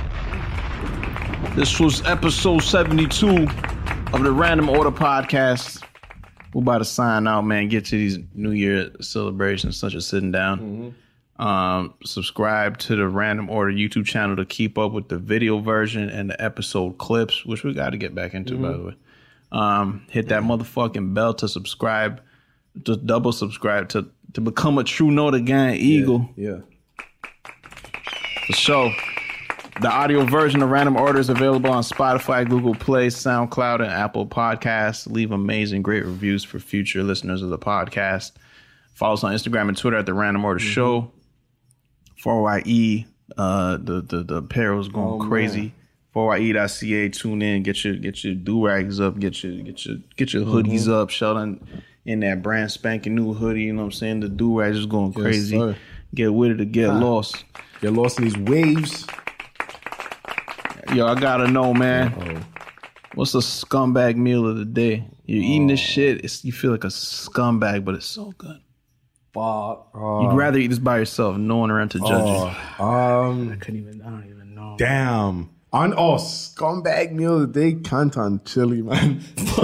This was episode 72 of the Random Order Podcast. We're about to sign out, man. Get to these New Year celebrations, such as sitting down. Subscribe to the Random Order YouTube channel to keep up with the video version and the episode clips, which we got to get back into, by the way. Hit that motherfucking bell to subscribe, to double subscribe, to become a true Notre Gang Eagle. Yeah. For sure. The audio version of Random Order is available on Spotify, Google Play, SoundCloud, and Apple Podcasts. Leave amazing, great reviews for future listeners of the podcast. Follow us on Instagram and Twitter at The Random Order Show. 4YE, the apparel's going crazy. 4YE.ca, tune in, get your do-rags up, get your hoodies up. Sheldon in that brand spanking new hoodie, you know what I'm saying? The do-rags is going crazy. Sir. Get with it or get lost. Get lost in these waves. Yo, I gotta know, man. What's the scumbag meal of the day? You're eating this shit. You feel like a scumbag, but it's so good. Fuck. You'd rather eat this by yourself, no one around to judge you. I don't even know. Damn. Scumbag meal of the day, Canton chili, man.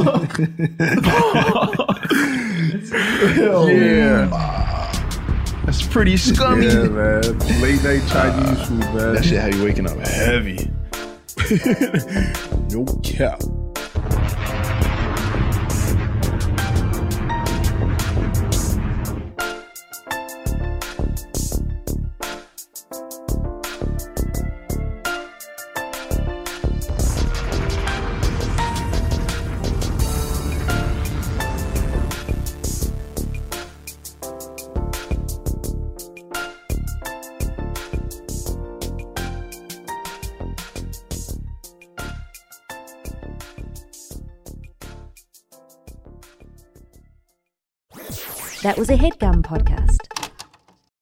That's pretty scummy. Yeah, man. Late night Chinese food, man. That shit have you waking up heavy. No cap. That was a HeadGum podcast.